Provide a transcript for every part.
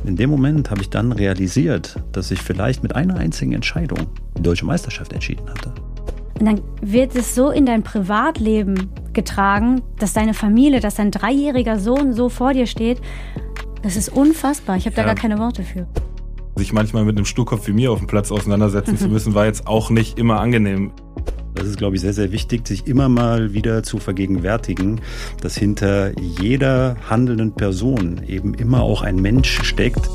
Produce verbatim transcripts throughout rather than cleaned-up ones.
In dem Moment habe ich dann realisiert, dass ich vielleicht mit einer einzigen Entscheidung die deutsche Meisterschaft entschieden hatte. Und dann wird es so in dein Privatleben getragen, dass deine Familie, dass dein dreijähriger Sohn so vor dir steht. Das ist unfassbar. Ich habe da ja gar keine Worte für. Sich manchmal mit einem Sturkopf wie mir auf dem Platz auseinandersetzen mhm. zu müssen, war jetzt auch nicht immer angenehm. Das ist, glaube ich, sehr, sehr wichtig, sich immer mal wieder zu vergegenwärtigen, dass hinter jeder handelnden Person eben immer auch ein Mensch steckt.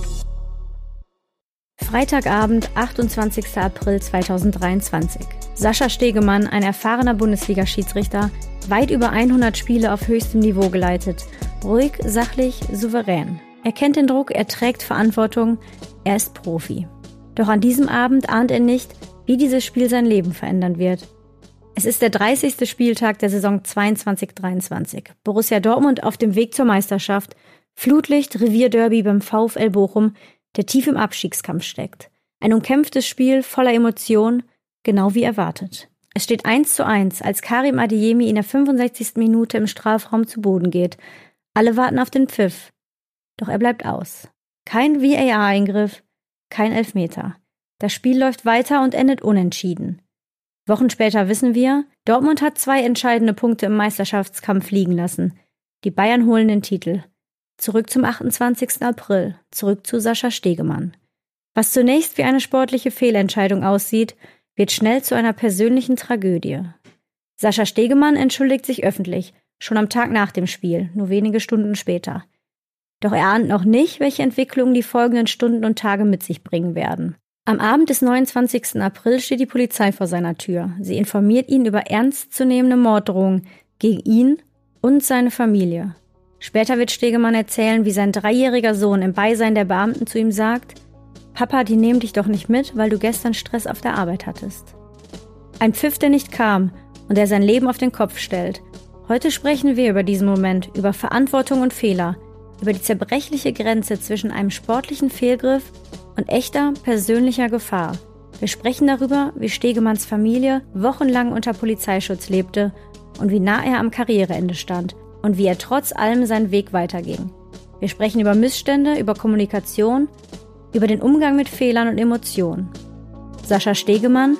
Freitagabend, achtundzwanzigster April zweitausenddreiundzwanzig. Sascha Stegemann, ein erfahrener Bundesliga-Schiedsrichter, weit über hundert Spiele auf höchstem Niveau geleitet. Ruhig, sachlich, souverän. Er kennt den Druck, er trägt Verantwortung, er ist Profi. Doch an diesem Abend ahnt er nicht, wie dieses Spiel sein Leben verändern wird. Es ist der dreißigste Spieltag der Saison zweiundzwanzig dreiundzwanzig. Borussia Dortmund auf dem Weg zur Meisterschaft. Flutlicht, Revierderby beim VfL Bochum, der tief im Abstiegskampf steckt. Ein umkämpftes Spiel voller Emotion, genau wie erwartet. Es steht eins zu eins, als Karim Adeyemi in der fünfundsechzigsten Minute im Strafraum zu Boden geht. Alle warten auf den Pfiff. Doch er bleibt aus. Kein V A R-Eingriff, kein Elfmeter. Das Spiel läuft weiter und endet unentschieden. Wochen später wissen wir, Dortmund hat zwei entscheidende Punkte im Meisterschaftskampf liegen lassen. Die Bayern holen den Titel. Zurück zum achtundzwanzigsten April, zurück zu Sascha Stegemann. Was zunächst wie eine sportliche Fehlentscheidung aussieht, wird schnell zu einer persönlichen Tragödie. Sascha Stegemann entschuldigt sich öffentlich, schon am Tag nach dem Spiel, nur wenige Stunden später. Doch er ahnt noch nicht, welche Entwicklungen die folgenden Stunden und Tage mit sich bringen werden. Am Abend des neunundzwanzigsten April steht die Polizei vor seiner Tür. Sie informiert ihn über ernstzunehmende Morddrohungen gegen ihn und seine Familie. Später wird Stegemann erzählen, wie sein dreijähriger Sohn im Beisein der Beamten zu ihm sagt: Papa, die nehmen dich doch nicht mit, weil du gestern Stress auf der Arbeit hattest. Ein Pfiff, der nicht kam und der sein Leben auf den Kopf stellt. Heute sprechen wir über diesen Moment, über Verantwortung und Fehler, über die zerbrechliche Grenze zwischen einem sportlichen Fehlgriff und echter persönlicher Gefahr. Wir sprechen darüber, wie Stegemanns Familie wochenlang unter Polizeischutz lebte und wie nah er am Karriereende stand und wie er trotz allem seinen Weg weiterging. Wir sprechen über Missstände, über Kommunikation, über den Umgang mit Fehlern und Emotionen. Sascha Stegemann,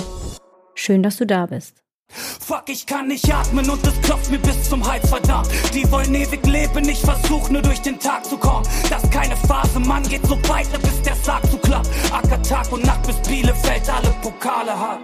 schön, dass du da bist. Fuck, ich kann nicht atmen und es klopft mir bis zum Hals, verdammt. Die wollen ewig leben, ich versuch nur durch den Tag zu kommen. Das ist keine Phase, Mann, geht so weiter, bis der Sarg zu klappt. Acker Tag und Nacht, bis Bielefeld alle Pokale hat.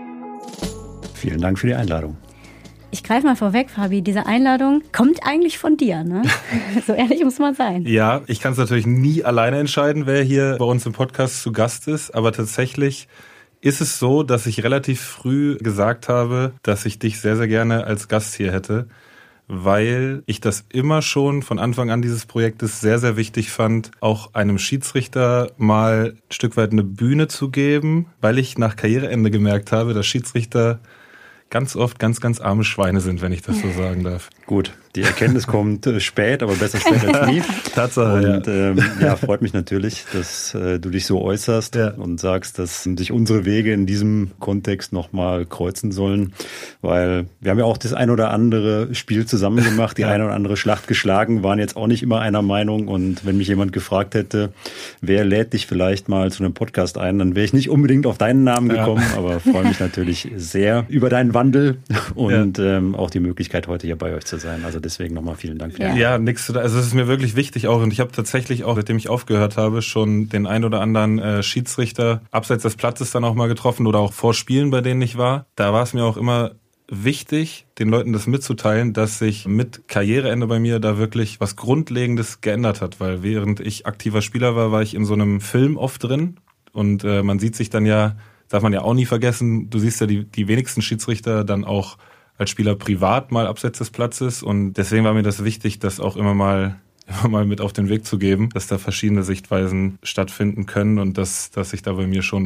Vielen Dank für die Einladung. Ich greife mal vorweg, Fabi, diese Einladung kommt eigentlich von dir, ne? So ehrlich muss man sein. Ja, ich kann es natürlich nie alleine entscheiden, wer hier bei uns im Podcast zu Gast ist, aber tatsächlich ist es so, dass ich relativ früh gesagt habe, dass ich dich sehr, sehr gerne als Gast hier hätte, weil ich das immer schon von Anfang an dieses Projektes sehr, sehr wichtig fand, auch einem Schiedsrichter mal ein Stück weit eine Bühne zu geben, weil ich nach Karriereende gemerkt habe, dass Schiedsrichter ganz oft ganz, ganz arme Schweine sind, wenn ich das so sagen darf. Gut, die Erkenntnis kommt äh, spät, aber besser spät als nie. Tatsache, und, ja. Ähm, ja, freut mich natürlich, dass äh, du dich so äußerst ja. und sagst, dass sich unsere Wege in diesem Kontext nochmal kreuzen sollen, weil wir haben ja auch das ein oder andere Spiel zusammen gemacht, die ja. eine oder andere Schlacht geschlagen, waren jetzt auch nicht immer einer Meinung, und wenn mich jemand gefragt hätte, wer lädt dich vielleicht mal zu einem Podcast ein, dann wäre ich nicht unbedingt auf deinen Namen gekommen, ja. aber freue mich natürlich sehr über deinen Wandel und ja. ähm, auch die Möglichkeit, heute hier bei euch zu sein. Also deswegen nochmal vielen Dank für Ja, ja nix zu da. Also es ist mir wirklich wichtig auch, und ich habe tatsächlich auch, seitdem ich aufgehört habe, schon den ein oder anderen äh, Schiedsrichter abseits des Platzes dann auch mal getroffen oder auch vor Spielen, bei denen ich war. Da war es mir auch immer wichtig, den Leuten das mitzuteilen, dass sich mit Karriereende bei mir da wirklich was Grundlegendes geändert hat, weil während ich aktiver Spieler war, war ich in so einem Film oft drin, und äh, man sieht sich dann ja, darf man ja auch nie vergessen, du siehst ja die, die wenigsten Schiedsrichter dann auch als Spieler privat mal abseits des Platzes, und deswegen war mir das wichtig, das auch immer mal immer mal mit auf den Weg zu geben, dass da verschiedene Sichtweisen stattfinden können und dass, dass sich da bei mir schon was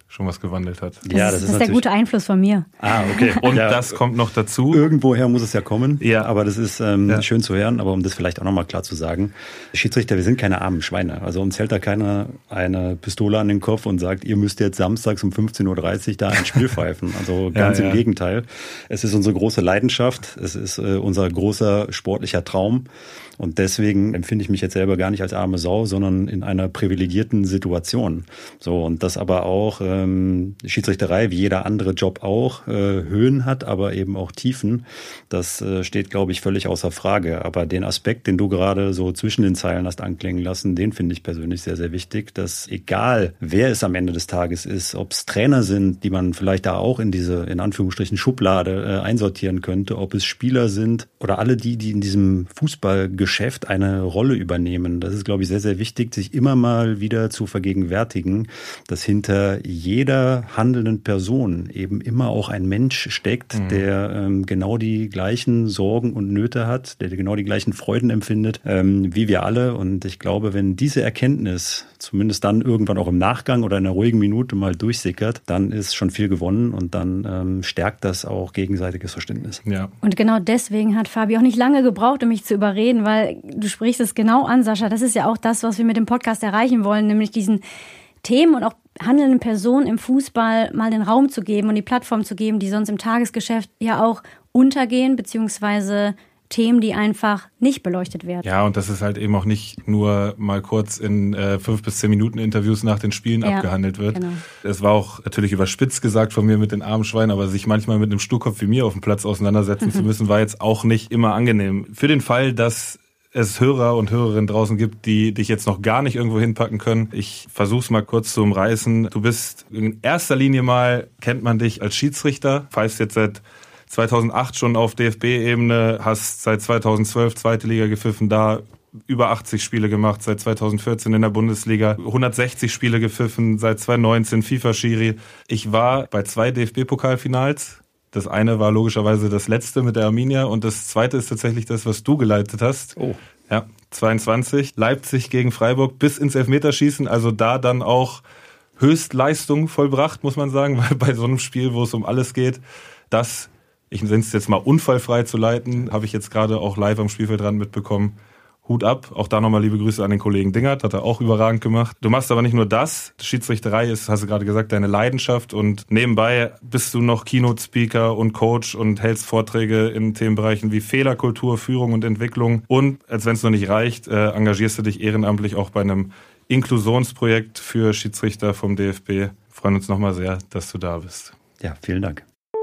schon was gewandelt hat. Das, ja, ist, das ist, das ist der gute Einfluss von mir. Ah, okay. Und ja, das kommt noch dazu. Irgendwoher muss es ja kommen, ja. aber das ist ähm, ja. schön zu hören. Aber um das vielleicht auch nochmal klar zu sagen, Schiedsrichter, wir sind keine armen Schweine. Also uns hält da keiner eine Pistole an den Kopf und sagt, ihr müsst jetzt samstags um fünfzehn Uhr dreißig da ein Spiel pfeifen. Also ganz ja, im ja. Gegenteil. Es ist unsere große Leidenschaft, es ist äh, unser großer sportlicher Traum. Und deswegen empfinde ich mich jetzt selber gar nicht als arme Sau, sondern in einer privilegierten Situation. So, und das aber auch ähm, Schiedsrichterei, wie jeder andere Job auch, äh, Höhen hat, aber eben auch Tiefen. Das äh, steht, glaube ich, völlig außer Frage. Aber den Aspekt, den du gerade so zwischen den Zeilen hast anklingen lassen, den finde ich persönlich sehr, sehr wichtig, dass egal, wer es am Ende des Tages ist, ob es Trainer sind, die man vielleicht da auch in diese, in Anführungsstrichen, Schublade äh, einsortieren könnte, ob es Spieler sind oder alle die, die in diesem Fußball Geschäft eine Rolle übernehmen. Das ist, glaube ich, sehr, sehr wichtig, sich immer mal wieder zu vergegenwärtigen, dass hinter jeder handelnden Person eben immer auch ein Mensch steckt, mhm. der ähm, genau die gleichen Sorgen und Nöte hat, der genau die gleichen Freuden empfindet, ähm, wie wir alle. Und ich glaube, wenn diese Erkenntnis zumindest dann irgendwann auch im Nachgang oder in einer ruhigen Minute mal durchsickert, dann ist schon viel gewonnen und dann ähm, stärkt das auch gegenseitiges Verständnis. Ja. Und genau deswegen hat Fabi auch nicht lange gebraucht, um mich zu überreden, weil du sprichst es genau an, Sascha. Das ist ja auch das, was wir mit dem Podcast erreichen wollen, nämlich diesen Themen und auch handelnden Personen im Fußball mal den Raum zu geben und die Plattform zu geben, die sonst im Tagesgeschäft ja auch untergehen, beziehungsweise Themen, die einfach nicht beleuchtet werden. Ja, und das ist halt eben auch nicht nur mal kurz in äh, fünf bis zehn Minuten Interviews nach den Spielen ja, abgehandelt wird. Genau. Es war auch natürlich überspitzt gesagt von mir mit den armen Schweinen, aber sich manchmal mit einem Sturkopf wie mir auf dem Platz auseinandersetzen mhm. zu müssen, war jetzt auch nicht immer angenehm. Für den Fall, dass es Hörer und Hörerinnen draußen gibt, die dich jetzt noch gar nicht irgendwo hinpacken können. Ich versuch's mal kurz zu umreißen. Du bist in erster Linie mal, kennt man dich als Schiedsrichter, pfeifst jetzt seit zweitausendacht schon auf D F B-Ebene, hast seit zweitausendzwölf zweite Liga gepfiffen, da über achtzig Spiele gemacht, seit zweitausendvierzehn in der Bundesliga, hundertsechzig Spiele gepfiffen, seit zweitausendneunzehn FIFA-Schiri. Ich war bei zwei D F B-Pokalfinals. Das eine war logischerweise das letzte mit der Arminia und das zweite ist tatsächlich das, was du geleitet hast. Oh. Ja, zweiundzwanzig. Leipzig gegen Freiburg bis ins Elfmeterschießen, also da dann auch Höchstleistung vollbracht, muss man sagen, weil bei so einem Spiel, wo es um alles geht, das, ich nenne es jetzt mal unfallfrei zu leiten, habe ich jetzt gerade auch live am Spielfeldrand mitbekommen. Hut ab, auch da nochmal liebe Grüße an den Kollegen Dingert, hat er auch überragend gemacht. Du machst aber nicht nur das, Schiedsrichterei ist, hast du gerade gesagt, deine Leidenschaft und nebenbei bist du noch Keynote-Speaker und Coach und hältst Vorträge in Themenbereichen wie Fehlerkultur, Führung und Entwicklung und, als wenn es noch nicht reicht, äh, engagierst du dich ehrenamtlich auch bei einem Inklusionsprojekt für Schiedsrichter vom D F B. Wir freuen uns nochmal sehr, dass du da bist. Ja, vielen Dank.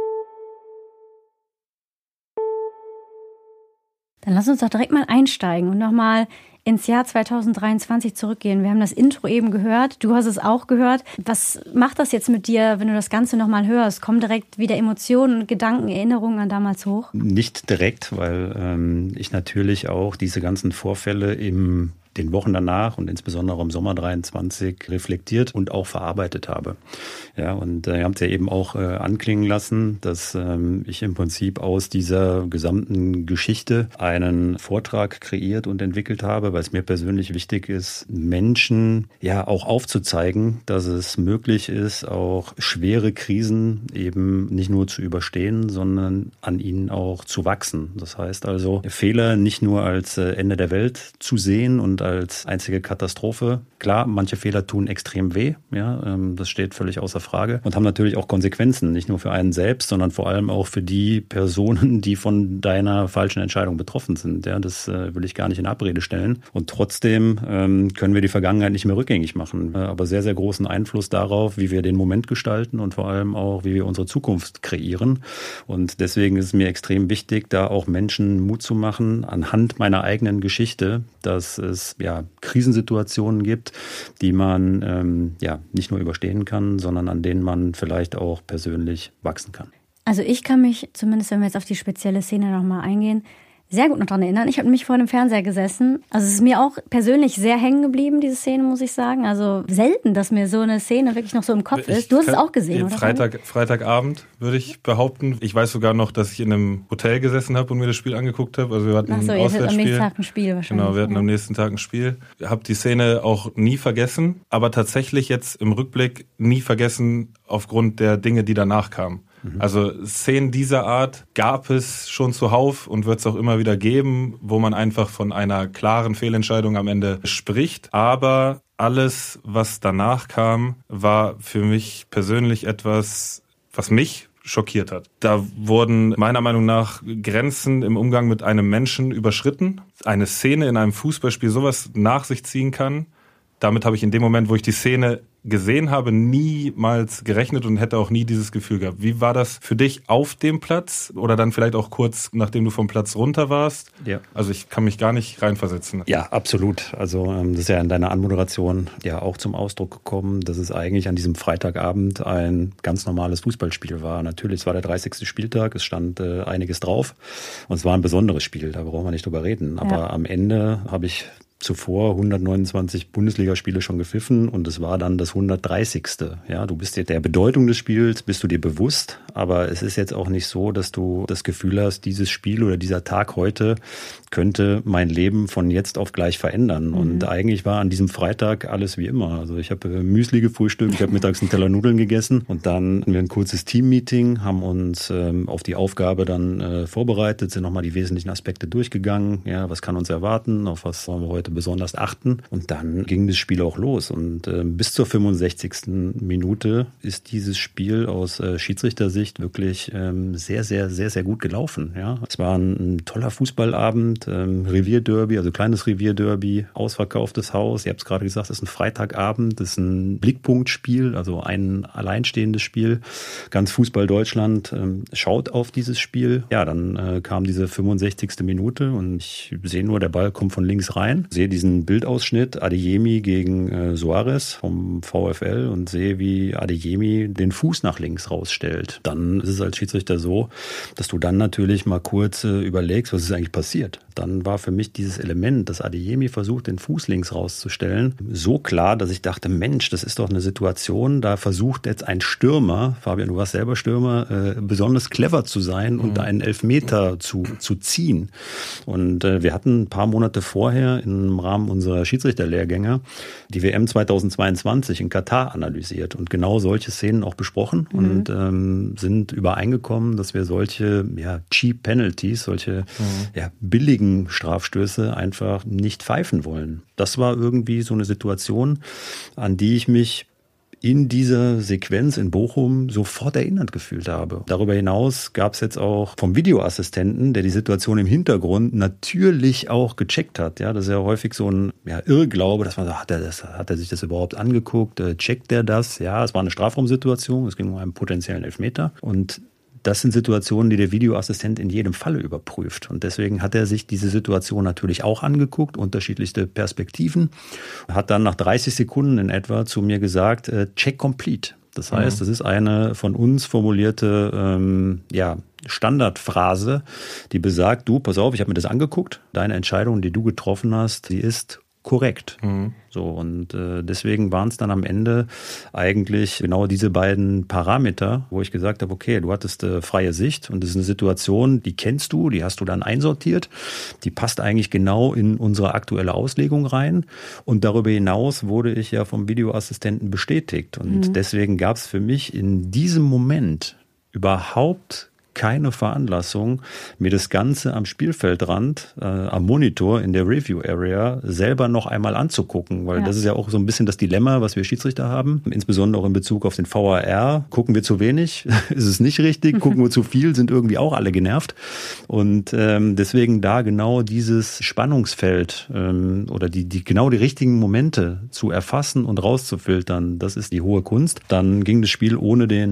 Dann lass uns doch direkt mal einsteigen und nochmal ins Jahr zweitausenddreiundzwanzig zurückgehen. Wir haben das Intro eben gehört, du hast es auch gehört. Was macht das jetzt mit dir, wenn du das Ganze nochmal hörst? Kommen direkt wieder Emotionen, Gedanken, Erinnerungen an damals hoch? Nicht direkt, weil ähm, ich natürlich auch diese ganzen Vorfälle im den Wochen danach und insbesondere im Sommer dreiundzwanzig reflektiert und auch verarbeitet habe. Ja, und äh, ihr habt ja eben auch äh, anklingen lassen, dass ähm, ich im Prinzip aus dieser gesamten Geschichte einen Vortrag kreiert und entwickelt habe, weil es mir persönlich wichtig ist, Menschen ja auch aufzuzeigen, dass es möglich ist, auch schwere Krisen eben nicht nur zu überstehen, sondern an ihnen auch zu wachsen. Das heißt also, Fehler nicht nur als äh, Ende der Welt zu sehen und als einzige Katastrophe. Klar, manche Fehler tun extrem weh, ja, ähm, das steht völlig außer Frage und haben natürlich auch Konsequenzen, nicht nur für einen selbst, sondern vor allem auch für die Personen, die von deiner falschen Entscheidung betroffen sind. Ja, das äh, will ich gar nicht in Abrede stellen. Und trotzdem ähm, können wir die Vergangenheit nicht mehr rückgängig machen, äh, aber sehr, sehr großen Einfluss darauf, wie wir den Moment gestalten und vor allem auch, wie wir unsere Zukunft kreieren. Und deswegen ist es mir extrem wichtig, da auch Menschen Mut zu machen, anhand meiner eigenen Geschichte, dass es ja Krisensituationen gibt, die man ähm, ja nicht nur überstehen kann, sondern an denen man vielleicht auch persönlich wachsen kann. Also ich kann mich, zumindest wenn wir jetzt auf die spezielle Szene nochmal eingehen, sehr gut noch dran erinnern. Ich habe nämlich vor dem Fernseher gesessen. Also es ist mir auch persönlich sehr hängen geblieben, diese Szene, muss ich sagen. Also selten, dass mir so eine Szene wirklich noch so im Kopf ist. Du hast es auch gesehen, oder? Freitag, Freitagabend, würde ich behaupten. Ich weiß sogar noch, dass ich in einem Hotel gesessen habe und mir das Spiel angeguckt habe. Also wir hatten Ach so, ein ihr Auswärtsspiel. hattet am nächsten Tag ein Spiel wahrscheinlich. Genau, wir hatten ja. am nächsten Tag ein Spiel. Ich habe die Szene auch nie vergessen, aber tatsächlich jetzt im Rückblick nie vergessen aufgrund der Dinge, die danach kamen. Also Szenen dieser Art gab es schon zuhauf und wird es auch immer wieder geben, wo man einfach von einer klaren Fehlentscheidung am Ende spricht. Aber alles, was danach kam, war für mich persönlich etwas, was mich schockiert hat. Da wurden meiner Meinung nach Grenzen im Umgang mit einem Menschen überschritten. Eine Szene in einem Fußballspiel sowas nach sich ziehen kann. Damit habe ich in dem Moment, wo ich die Szene gesehen habe, niemals gerechnet und hätte auch nie dieses Gefühl gehabt. Wie war das für dich auf dem Platz oder dann vielleicht auch kurz, nachdem du vom Platz runter warst? Ja. Also ich kann mich gar nicht reinversetzen. Ja, absolut. Also das ist ja in deiner Anmoderation ja auch zum Ausdruck gekommen, dass es eigentlich an diesem Freitagabend ein ganz normales Fußballspiel war. Natürlich, es war der dreißigste Spieltag, es stand äh, einiges drauf und es war ein besonderes Spiel, da brauchen wir nicht drüber reden. Aber ja. am Ende habe ich zuvor hundertneunundzwanzig Bundesligaspiele schon gepfiffen und es war dann das hundertdreißigste. Ja, du bist dir der Bedeutung des Spiels, bist du dir bewusst, aber es ist jetzt auch nicht so, dass du das Gefühl hast, dieses Spiel oder dieser Tag heute könnte mein Leben von jetzt auf gleich verändern. Mhm. Und eigentlich war an diesem Freitag alles wie immer. Also ich habe Müsli gefrühstückt, ich habe mittags einen Teller Nudeln gegessen und dann hatten wir ein kurzes Team-Meeting, haben uns ähm, auf die Aufgabe dann äh, vorbereitet, sind nochmal die wesentlichen Aspekte durchgegangen. Ja, was kann uns erwarten, auf was wollen wir heute besonders achten. Und dann ging das Spiel auch los. Und äh, bis zur fünfundsechzigsten Minute ist dieses Spiel aus äh, Schiedsrichtersicht wirklich ähm, sehr, sehr, sehr, sehr gut gelaufen. Ja, es war ein, ein toller Fußballabend, ähm, Revierderby, also kleines Revierderby, ausverkauftes Haus. Ihr habt es gerade gesagt, es ist ein Freitagabend, es ist ein Blickpunktspiel, also ein alleinstehendes Spiel. Ganz Fußball Deutschland ähm, schaut auf dieses Spiel. Ja, dann äh, kam diese fünfundsechzigste Minute und ich sehe nur, der Ball kommt von links rein. Sehe diesen Bildausschnitt Adeyemi gegen äh, Suarez vom VfL und sehe, wie Adeyemi den Fuß nach links rausstellt. Dann ist es als Schiedsrichter so, dass du dann natürlich mal kurz äh, überlegst, was ist eigentlich passiert. Dann war für mich dieses Element, dass Adeyemi versucht, den Fuß links rauszustellen, so klar, dass ich dachte, Mensch, das ist doch eine Situation, da versucht jetzt ein Stürmer, Fabian, du warst selber Stürmer, äh, besonders clever zu sein und mhm. einen Elfmeter zu, zu ziehen. Und äh, wir hatten ein paar Monate vorher im Rahmen unserer Schiedsrichterlehrgänge die W M zweitausendzweiundzwanzig in Katar analysiert und genau solche Szenen auch besprochen mhm. und ähm, sind übereingekommen, dass wir solche ja, Cheap Penalties, solche mhm. ja, billigen Strafstöße einfach nicht pfeifen wollen. Das war irgendwie so eine Situation, an die ich mich in dieser Sequenz in Bochum sofort erinnert gefühlt habe. Darüber hinaus gab es jetzt auch vom Videoassistenten, der die Situation im Hintergrund natürlich auch gecheckt hat. Ja, das ist ja häufig so ein ja, Irrglaube, dass man sagt, hat er, das, hat er sich das überhaupt angeguckt? Checkt er das? Ja, es war eine Strafraumsituation, es ging um einen potenziellen Elfmeter und das sind Situationen, die der Videoassistent in jedem Falle überprüft. Und deswegen hat er sich diese Situation natürlich auch angeguckt, unterschiedlichste Perspektiven, hat dann nach dreißig Sekunden in etwa zu mir gesagt, äh, check complete. Das heißt, das ist eine von uns formulierte ähm, ja, Standardphrase, die besagt, du, pass auf, ich habe mir das angeguckt, deine Entscheidung, die du getroffen hast, die ist korrekt. Mhm. So, und äh, deswegen waren es dann am Ende eigentlich genau diese beiden Parameter, wo ich gesagt habe, okay, du hattest äh, freie Sicht und das ist eine Situation, die kennst du, die hast du dann einsortiert, die passt eigentlich genau in unsere aktuelle Auslegung rein und darüber hinaus wurde ich ja vom Videoassistenten bestätigt und mhm. deswegen gab es für mich in diesem Moment überhaupt keine Veranlassung, mir das Ganze am Spielfeldrand, äh, am Monitor in der Review Area selber noch einmal anzugucken, weil ja. das ist ja auch so ein bisschen das Dilemma, was wir Schiedsrichter haben, insbesondere auch in Bezug auf den V A R. Gucken wir zu wenig, ist es nicht richtig, gucken wir zu viel, sind irgendwie auch alle genervt und ähm, deswegen da genau dieses Spannungsfeld ähm, oder die, die genau die richtigen Momente zu erfassen und rauszufiltern, das ist die hohe Kunst. Dann ging das Spiel ohne den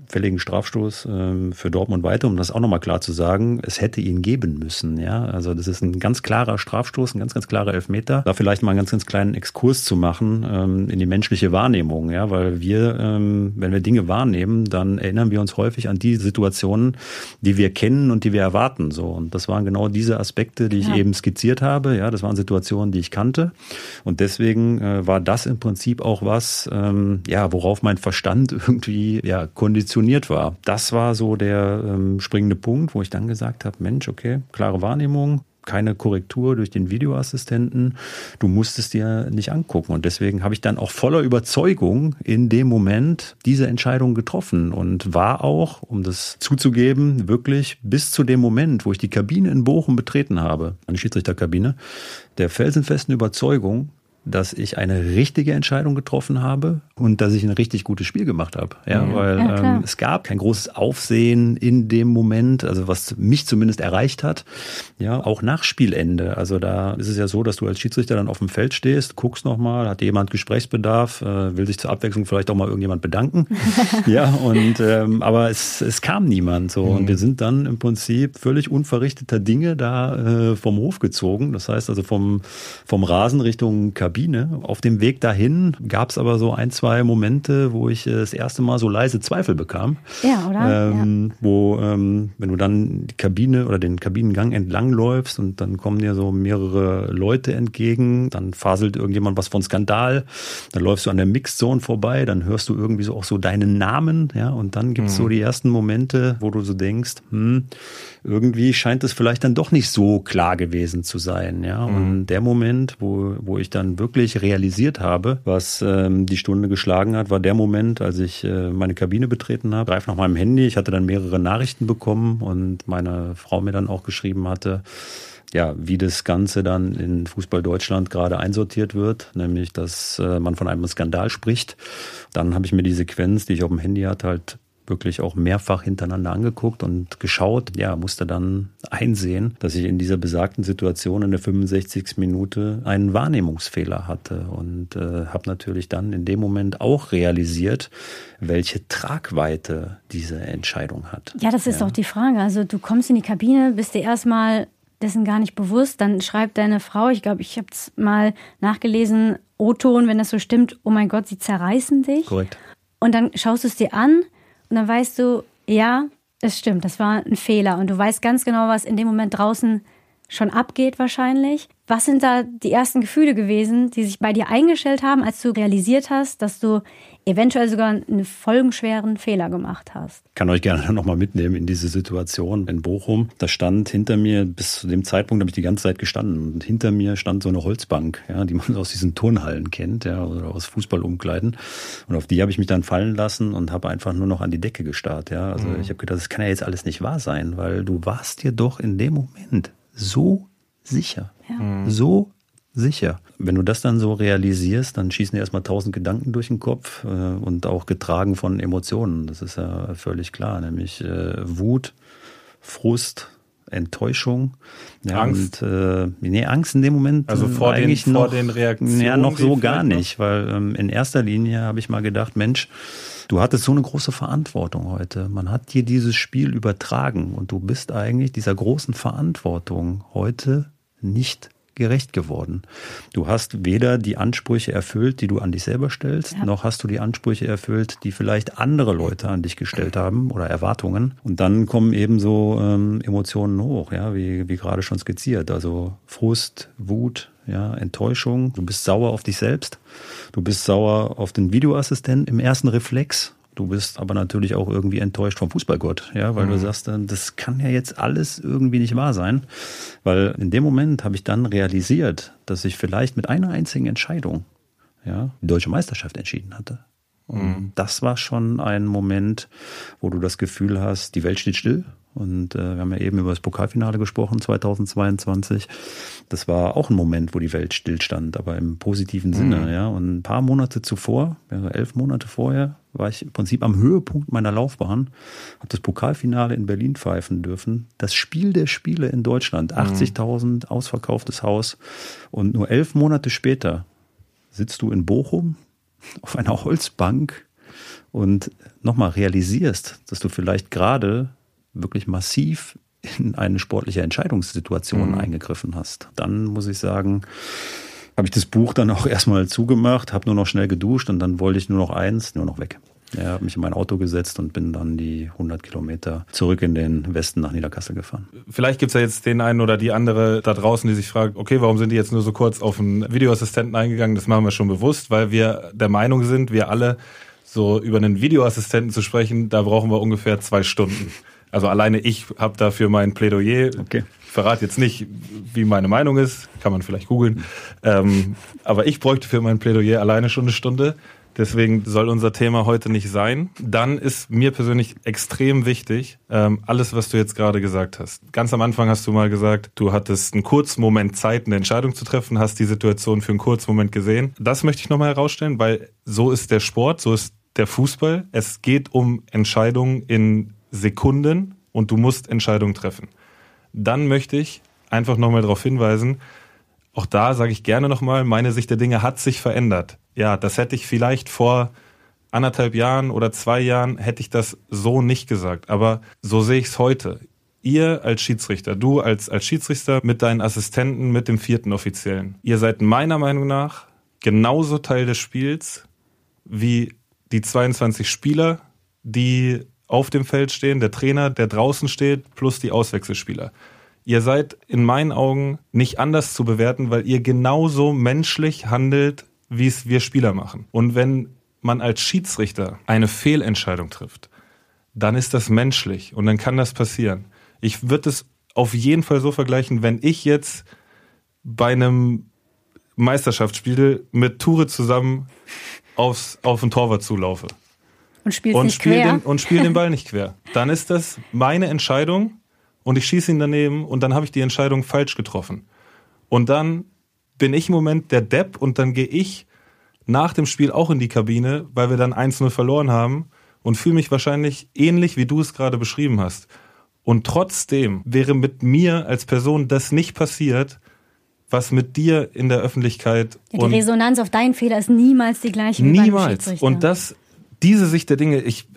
fälligen Strafstoß äh, für Dortmund weiter, um das auch nochmal klar zu sagen, es hätte ihn geben müssen. Ja, also das ist ein ganz klarer Strafstoß, ein ganz, ganz klarer Elfmeter. Da vielleicht mal einen ganz, ganz kleinen Exkurs zu machen ähm, in die menschliche Wahrnehmung, ja, weil wir, ähm, wenn wir Dinge wahrnehmen, dann erinnern wir uns häufig an die Situationen, die wir kennen und die wir erwarten. So, und das waren genau diese Aspekte, die ich ja. eben skizziert habe. Ja, das waren Situationen, die ich kannte. Und deswegen äh, war das im Prinzip auch was, ähm, ja, worauf mein Verstand irgendwie ja konditioniert war. Das war so der ähm, springende Punkt, wo ich dann gesagt habe, Mensch, okay, klare Wahrnehmung, keine Korrektur durch den Videoassistenten. Du musst es dir nicht angucken. Und deswegen habe ich dann auch voller Überzeugung in dem Moment diese Entscheidung getroffen und war auch, um das zuzugeben, wirklich bis zu dem Moment, wo ich die Kabine in Bochum betreten habe, eine Schiedsrichterkabine, der felsenfesten Überzeugung, dass ich eine richtige Entscheidung getroffen habe und dass ich ein richtig gutes Spiel gemacht habe. Ja, mhm. weil ja, ähm, es gab kein großes Aufsehen in dem Moment, also was mich zumindest erreicht hat. Ja, auch nach Spielende. Also da ist es ja so, dass du als Schiedsrichter dann auf dem Feld stehst, guckst nochmal, hat jemand Gesprächsbedarf, äh, will sich zur Abwechslung vielleicht auch mal irgendjemand bedanken. ja, und ähm, aber es, es kam niemand so. Mhm. Und wir sind dann im Prinzip völlig unverrichteter Dinge da äh, vom Hof gezogen. Das heißt also vom, vom Rasen Richtung Kabine. Auf dem Weg dahin gab es aber so ein, zwei Momente, wo ich das erste Mal so leise Zweifel bekam. Ja, oder? Ähm, ja. Wo, ähm, wenn du dann die Kabine oder den Kabinengang entlang läufst und dann kommen dir so mehrere Leute entgegen, dann faselt irgendjemand was von Skandal, dann läufst du an der Mixzone vorbei, dann hörst du irgendwie so auch so deinen Namen, ja, und dann gibt es mhm. so die ersten Momente, wo du so denkst, hm, irgendwie scheint es vielleicht dann doch nicht so klar gewesen zu sein, ja. Mhm. Und der Moment, wo, wo ich dann wirklich realisiert habe, was ähm, die Stunde geschlagen hat, war der Moment, als ich äh, meine Kabine betreten habe, greif nach meinem Handy. Ich hatte dann mehrere Nachrichten bekommen und meine Frau mir dann auch geschrieben hatte, ja, wie das Ganze dann in Fußball Deutschland gerade einsortiert wird, nämlich, dass äh, man von einem Skandal spricht. Dann habe ich mir die Sequenz, die ich auf dem Handy hatte, halt wirklich auch mehrfach hintereinander angeguckt und geschaut. Ja, musste dann einsehen, dass ich in dieser besagten Situation in der fünfundsechzigsten Minute einen Wahrnehmungsfehler hatte und äh, habe natürlich dann in dem Moment auch realisiert, welche Tragweite diese Entscheidung hat. Ja, das ist ja auch die Frage. Also du kommst in die Kabine, bist dir erstmal dessen gar nicht bewusst, dann schreibt deine Frau, ich glaube, ich habe es mal nachgelesen, O-Ton, wenn das so stimmt, oh mein Gott, sie zerreißen dich. Korrekt. Und dann schaust du es dir an, und dann weißt du, ja, es stimmt, das war ein Fehler. Und du weißt ganz genau, was in dem Moment draußen schon abgeht wahrscheinlich. Was sind da die ersten Gefühle gewesen, die sich bei dir eingestellt haben, als du realisiert hast, dass du eventuell sogar einen folgenschweren Fehler gemacht hast? Ich kann euch gerne nochmal mitnehmen in diese Situation in Bochum. Da stand hinter mir, bis zu dem Zeitpunkt habe ich die ganze Zeit gestanden. Und hinter mir stand so eine Holzbank, ja, die man aus diesen Turnhallen kennt, ja, oder aus Fußballumkleiden. Und auf die habe ich mich dann fallen lassen und habe einfach nur noch an die Decke gestarrt. Ja. Also mhm. ich habe gedacht, das kann ja jetzt alles nicht wahr sein, weil du warst dir doch in dem Moment so sicher. Ja. So sicher. Wenn du das dann so realisierst, dann schießen dir erstmal tausend Gedanken durch den Kopf äh, und auch getragen von Emotionen. Das ist ja völlig klar, nämlich äh, Wut, Frust, Enttäuschung. Ja, Angst? Und, äh, nee, Angst in dem Moment also vor eigentlich den, noch, vor den Reaktionen? Ja, noch so gar nicht, weil ähm, in erster Linie habe ich mal gedacht, Mensch, du hattest so eine große Verantwortung heute. Man hat dir dieses Spiel übertragen und du bist eigentlich dieser großen Verantwortung heute nicht gerecht geworden. Du hast weder die Ansprüche erfüllt, die du an dich selber stellst, ja. noch hast du die Ansprüche erfüllt, die vielleicht andere Leute an dich gestellt haben oder Erwartungen. Und dann kommen eben so ähm, Emotionen hoch, ja, wie, wie gerade schon skizziert. Also Frust, Wut, ja, Enttäuschung. Du bist sauer auf dich selbst. Du bist sauer auf den Videoassistenten im ersten Reflex. Du bist aber natürlich auch irgendwie enttäuscht vom Fußballgott, ja, weil mhm. du sagst, das kann ja jetzt alles irgendwie nicht wahr sein, weil in dem Moment habe ich dann realisiert, dass ich vielleicht mit einer einzigen Entscheidung, ja, die deutsche Meisterschaft entschieden hatte. Und mhm. das war schon ein Moment, wo du das Gefühl hast, die Welt steht still. Und äh, wir haben ja eben über das Pokalfinale gesprochen, zweitausendzweiundzwanzig. Das war auch ein Moment, wo die Welt stillstand, aber im positiven Sinne. Mhm. Ja. Und ein paar Monate zuvor, also elf Monate vorher, war ich im Prinzip am Höhepunkt meiner Laufbahn, habe das Pokalfinale in Berlin pfeifen dürfen. Das Spiel der Spiele in Deutschland, achtzigtausend, ausverkauftes Haus. Und nur elf Monate später sitzt du in Bochum auf einer Holzbank und nochmal realisierst, dass du vielleicht gerade wirklich massiv in eine sportliche Entscheidungssituation mhm. eingegriffen hast, dann muss ich sagen, habe ich das Buch dann auch erstmal zugemacht, habe nur noch schnell geduscht und dann wollte ich nur noch eins, nur noch weg. Ja, habe mich in mein Auto gesetzt und bin dann die hundert Kilometer zurück in den Westen nach Niederkassel gefahren. Vielleicht gibt es ja jetzt den einen oder die andere da draußen, die sich fragt, okay, warum sind die jetzt nur so kurz auf einen Videoassistenten eingegangen? Das machen wir schon bewusst, weil wir der Meinung sind, wir alle, so über einen Videoassistenten zu sprechen, da brauchen wir ungefähr zwei Stunden. Also alleine ich habe dafür mein Plädoyer. Okay. Ich verrate jetzt nicht, wie meine Meinung ist, kann man vielleicht googeln. Ähm, aber ich bräuchte für mein Plädoyer alleine schon eine Stunde. Deswegen soll unser Thema heute nicht sein. Dann ist mir persönlich extrem wichtig, ähm, alles, was du jetzt gerade gesagt hast. Ganz am Anfang hast du mal gesagt, du hattest einen kurzen Moment Zeit, eine Entscheidung zu treffen, hast die Situation für einen kurzen Moment gesehen. Das möchte ich nochmal herausstellen, weil so ist der Sport, so ist der Fußball. Es geht um Entscheidungen in Sekunden und du musst Entscheidungen treffen. Dann möchte ich einfach nochmal darauf hinweisen, auch da sage ich gerne nochmal, meine Sicht der Dinge hat sich verändert. Ja, das hätte ich vielleicht vor anderthalb Jahren oder zwei Jahren, hätte ich das so nicht gesagt. Aber so sehe ich es heute. Ihr als Schiedsrichter, du als, als Schiedsrichter mit deinen Assistenten, mit dem vierten Offiziellen. Ihr seid meiner Meinung nach genauso Teil des Spiels wie die zweiundzwanzig Spieler, die auf dem Feld stehen, der Trainer, der draußen steht, plus die Auswechselspieler. Ihr seid in meinen Augen nicht anders zu bewerten, weil ihr genauso menschlich handelt, wie es wir Spieler machen. Und wenn man als Schiedsrichter eine Fehlentscheidung trifft, dann ist das menschlich und dann kann das passieren. Ich würde es auf jeden Fall so vergleichen, wenn ich jetzt bei einem Meisterschaftsspiel mit Ture zusammen aufs, auf den Torwart zulaufe. Und spielst und nicht spiel quer. Den, und spiele den Ball nicht quer. Dann ist das meine Entscheidung und ich schieße ihn daneben und dann habe ich die Entscheidung falsch getroffen. Und dann bin ich im Moment der Depp und dann gehe ich nach dem Spiel auch in die Kabine, weil wir dann eins null verloren haben und fühle mich wahrscheinlich ähnlich, wie du es gerade beschrieben hast. Und trotzdem wäre mit mir als Person das nicht passiert, was mit dir in der Öffentlichkeit... Ja, die Resonanz auf deinen Fehler ist niemals die gleiche wie niemals. beim Schiedsrichter. Und das, diese Sicht der Dinge, ich...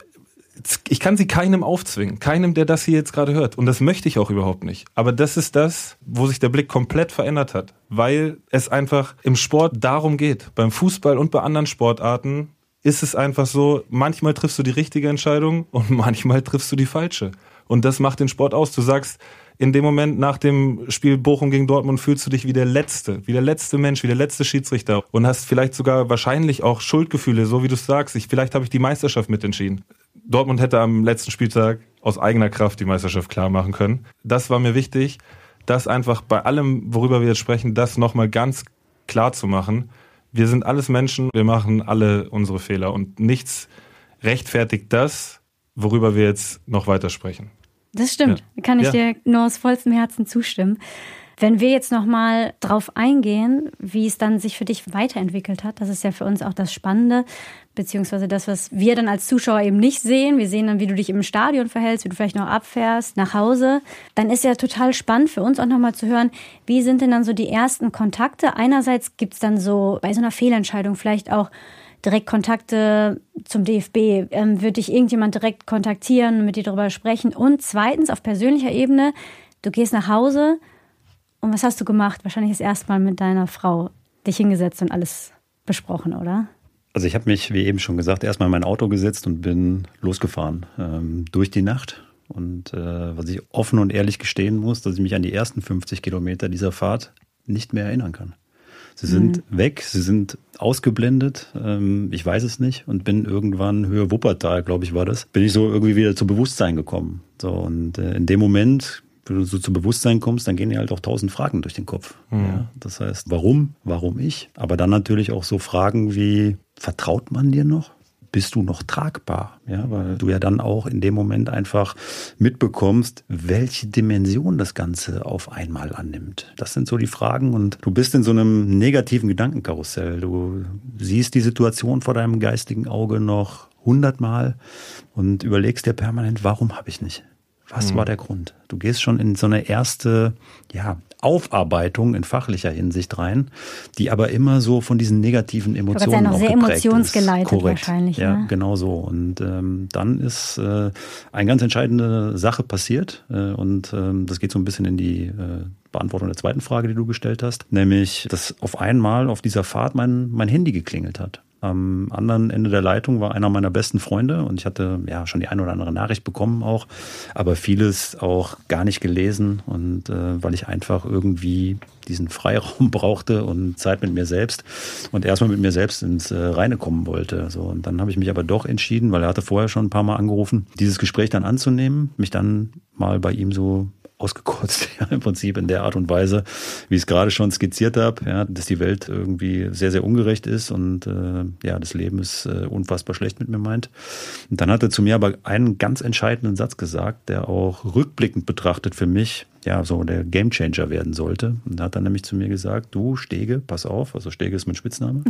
Ich kann sie keinem aufzwingen, keinem, der das hier jetzt gerade hört. Und das möchte ich auch überhaupt nicht. Aber das ist das, wo sich der Blick komplett verändert hat. Weil es einfach im Sport darum geht. Beim Fußball und bei anderen Sportarten ist es einfach so, manchmal triffst du die richtige Entscheidung und manchmal triffst du die falsche. Und das macht den Sport aus. Du sagst, in dem Moment nach dem Spiel Bochum gegen Dortmund fühlst du dich wie der Letzte, wie der letzte Mensch, wie der letzte Schiedsrichter und hast vielleicht sogar wahrscheinlich auch Schuldgefühle, so wie du es sagst. Ich, vielleicht habe ich die Meisterschaft mitentschieden. Dortmund hätte am letzten Spieltag aus eigener Kraft die Meisterschaft klar machen können. Das war mir wichtig, das einfach bei allem, worüber wir jetzt sprechen, das nochmal ganz klar zu machen. Wir sind alles Menschen, wir machen alle unsere Fehler und nichts rechtfertigt das, worüber wir jetzt noch weiter sprechen. Das stimmt, da kann ich ja. dir nur aus vollstem Herzen zustimmen. Wenn wir jetzt nochmal drauf eingehen, wie es dann sich für dich weiterentwickelt hat, das ist ja für uns auch das Spannende, beziehungsweise das, was wir dann als Zuschauer eben nicht sehen. Wir sehen dann, wie du dich im Stadion verhältst, wie du vielleicht noch abfährst nach Hause. Dann ist ja total spannend für uns auch nochmal zu hören, wie sind denn dann so die ersten Kontakte? Einerseits gibt es dann so bei so einer Fehlentscheidung vielleicht auch direkt Kontakte zum D F B. Ähm, wird dich irgendjemand direkt kontaktieren, mit dir darüber sprechen? Und zweitens, auf persönlicher Ebene, du gehst nach Hause und was hast du gemacht? Wahrscheinlich das erste Mal mit deiner Frau dich hingesetzt und alles besprochen, oder? Also ich habe mich, wie eben schon gesagt, erstmal in mein Auto gesetzt und bin losgefahren ähm, durch die Nacht. Und äh, was ich offen und ehrlich gestehen muss, dass ich mich an die ersten fünfzig Kilometer dieser Fahrt nicht mehr erinnern kann. Sie sind mhm. weg, sie sind ausgeblendet, ähm, ich weiß es nicht und bin irgendwann Höhe Wuppertal, glaube ich war das, bin ich so irgendwie wieder zu Bewusstsein gekommen. So, und äh, in dem Moment, wenn du so zu Bewusstsein kommst, dann gehen dir halt auch tausend Fragen durch den Kopf. Mhm. Ja, das heißt, warum? Warum ich? Aber dann natürlich auch so Fragen wie, vertraut man dir noch? Bist du noch tragbar? Ja, weil du ja dann auch in dem Moment einfach mitbekommst, welche Dimension das Ganze auf einmal annimmt. Das sind so die Fragen und du bist in so einem negativen Gedankenkarussell. Du siehst die Situation vor deinem geistigen Auge noch hundertmal und überlegst dir permanent, warum habe ich nicht? Was mhm. war der Grund? Du gehst schon in so eine erste, ja, Aufarbeitung in fachlicher Hinsicht rein, die aber immer so von diesen negativen Emotionen ja noch auch sehr geprägt emotionsgeleitet ist. Korrekt. Wahrscheinlich. Ja, ne? genau so. Und ähm, dann ist äh, eine ganz entscheidende Sache passiert äh, und ähm, das geht so ein bisschen in die äh, Beantwortung der zweiten Frage, die du gestellt hast, nämlich, dass auf einmal auf dieser Fahrt mein, mein Handy geklingelt hat. Am anderen Ende der Leitung war einer meiner besten Freunde und ich hatte ja schon die eine oder andere Nachricht bekommen auch, aber vieles auch gar nicht gelesen und äh, weil ich einfach irgendwie diesen Freiraum brauchte und Zeit mit mir selbst und erstmal mit mir selbst ins äh, Reine kommen wollte. So, und dann habe ich mich aber doch entschieden, weil er hatte vorher schon ein paar Mal angerufen, dieses Gespräch dann anzunehmen, mich dann mal bei ihm so ausgekotzt, ja, im Prinzip in der Art und Weise, wie ich es gerade schon skizziert habe, ja, dass die Welt irgendwie sehr, sehr ungerecht ist und äh, ja, das Leben ist äh, unfassbar schlecht mit mir meint. Und dann hat er zu mir aber einen ganz entscheidenden Satz gesagt, der auch rückblickend betrachtet für mich ja so der Gamechanger werden sollte. Und da hat er nämlich zu mir gesagt, du Stege, pass auf, also Stege ist mein Spitzname,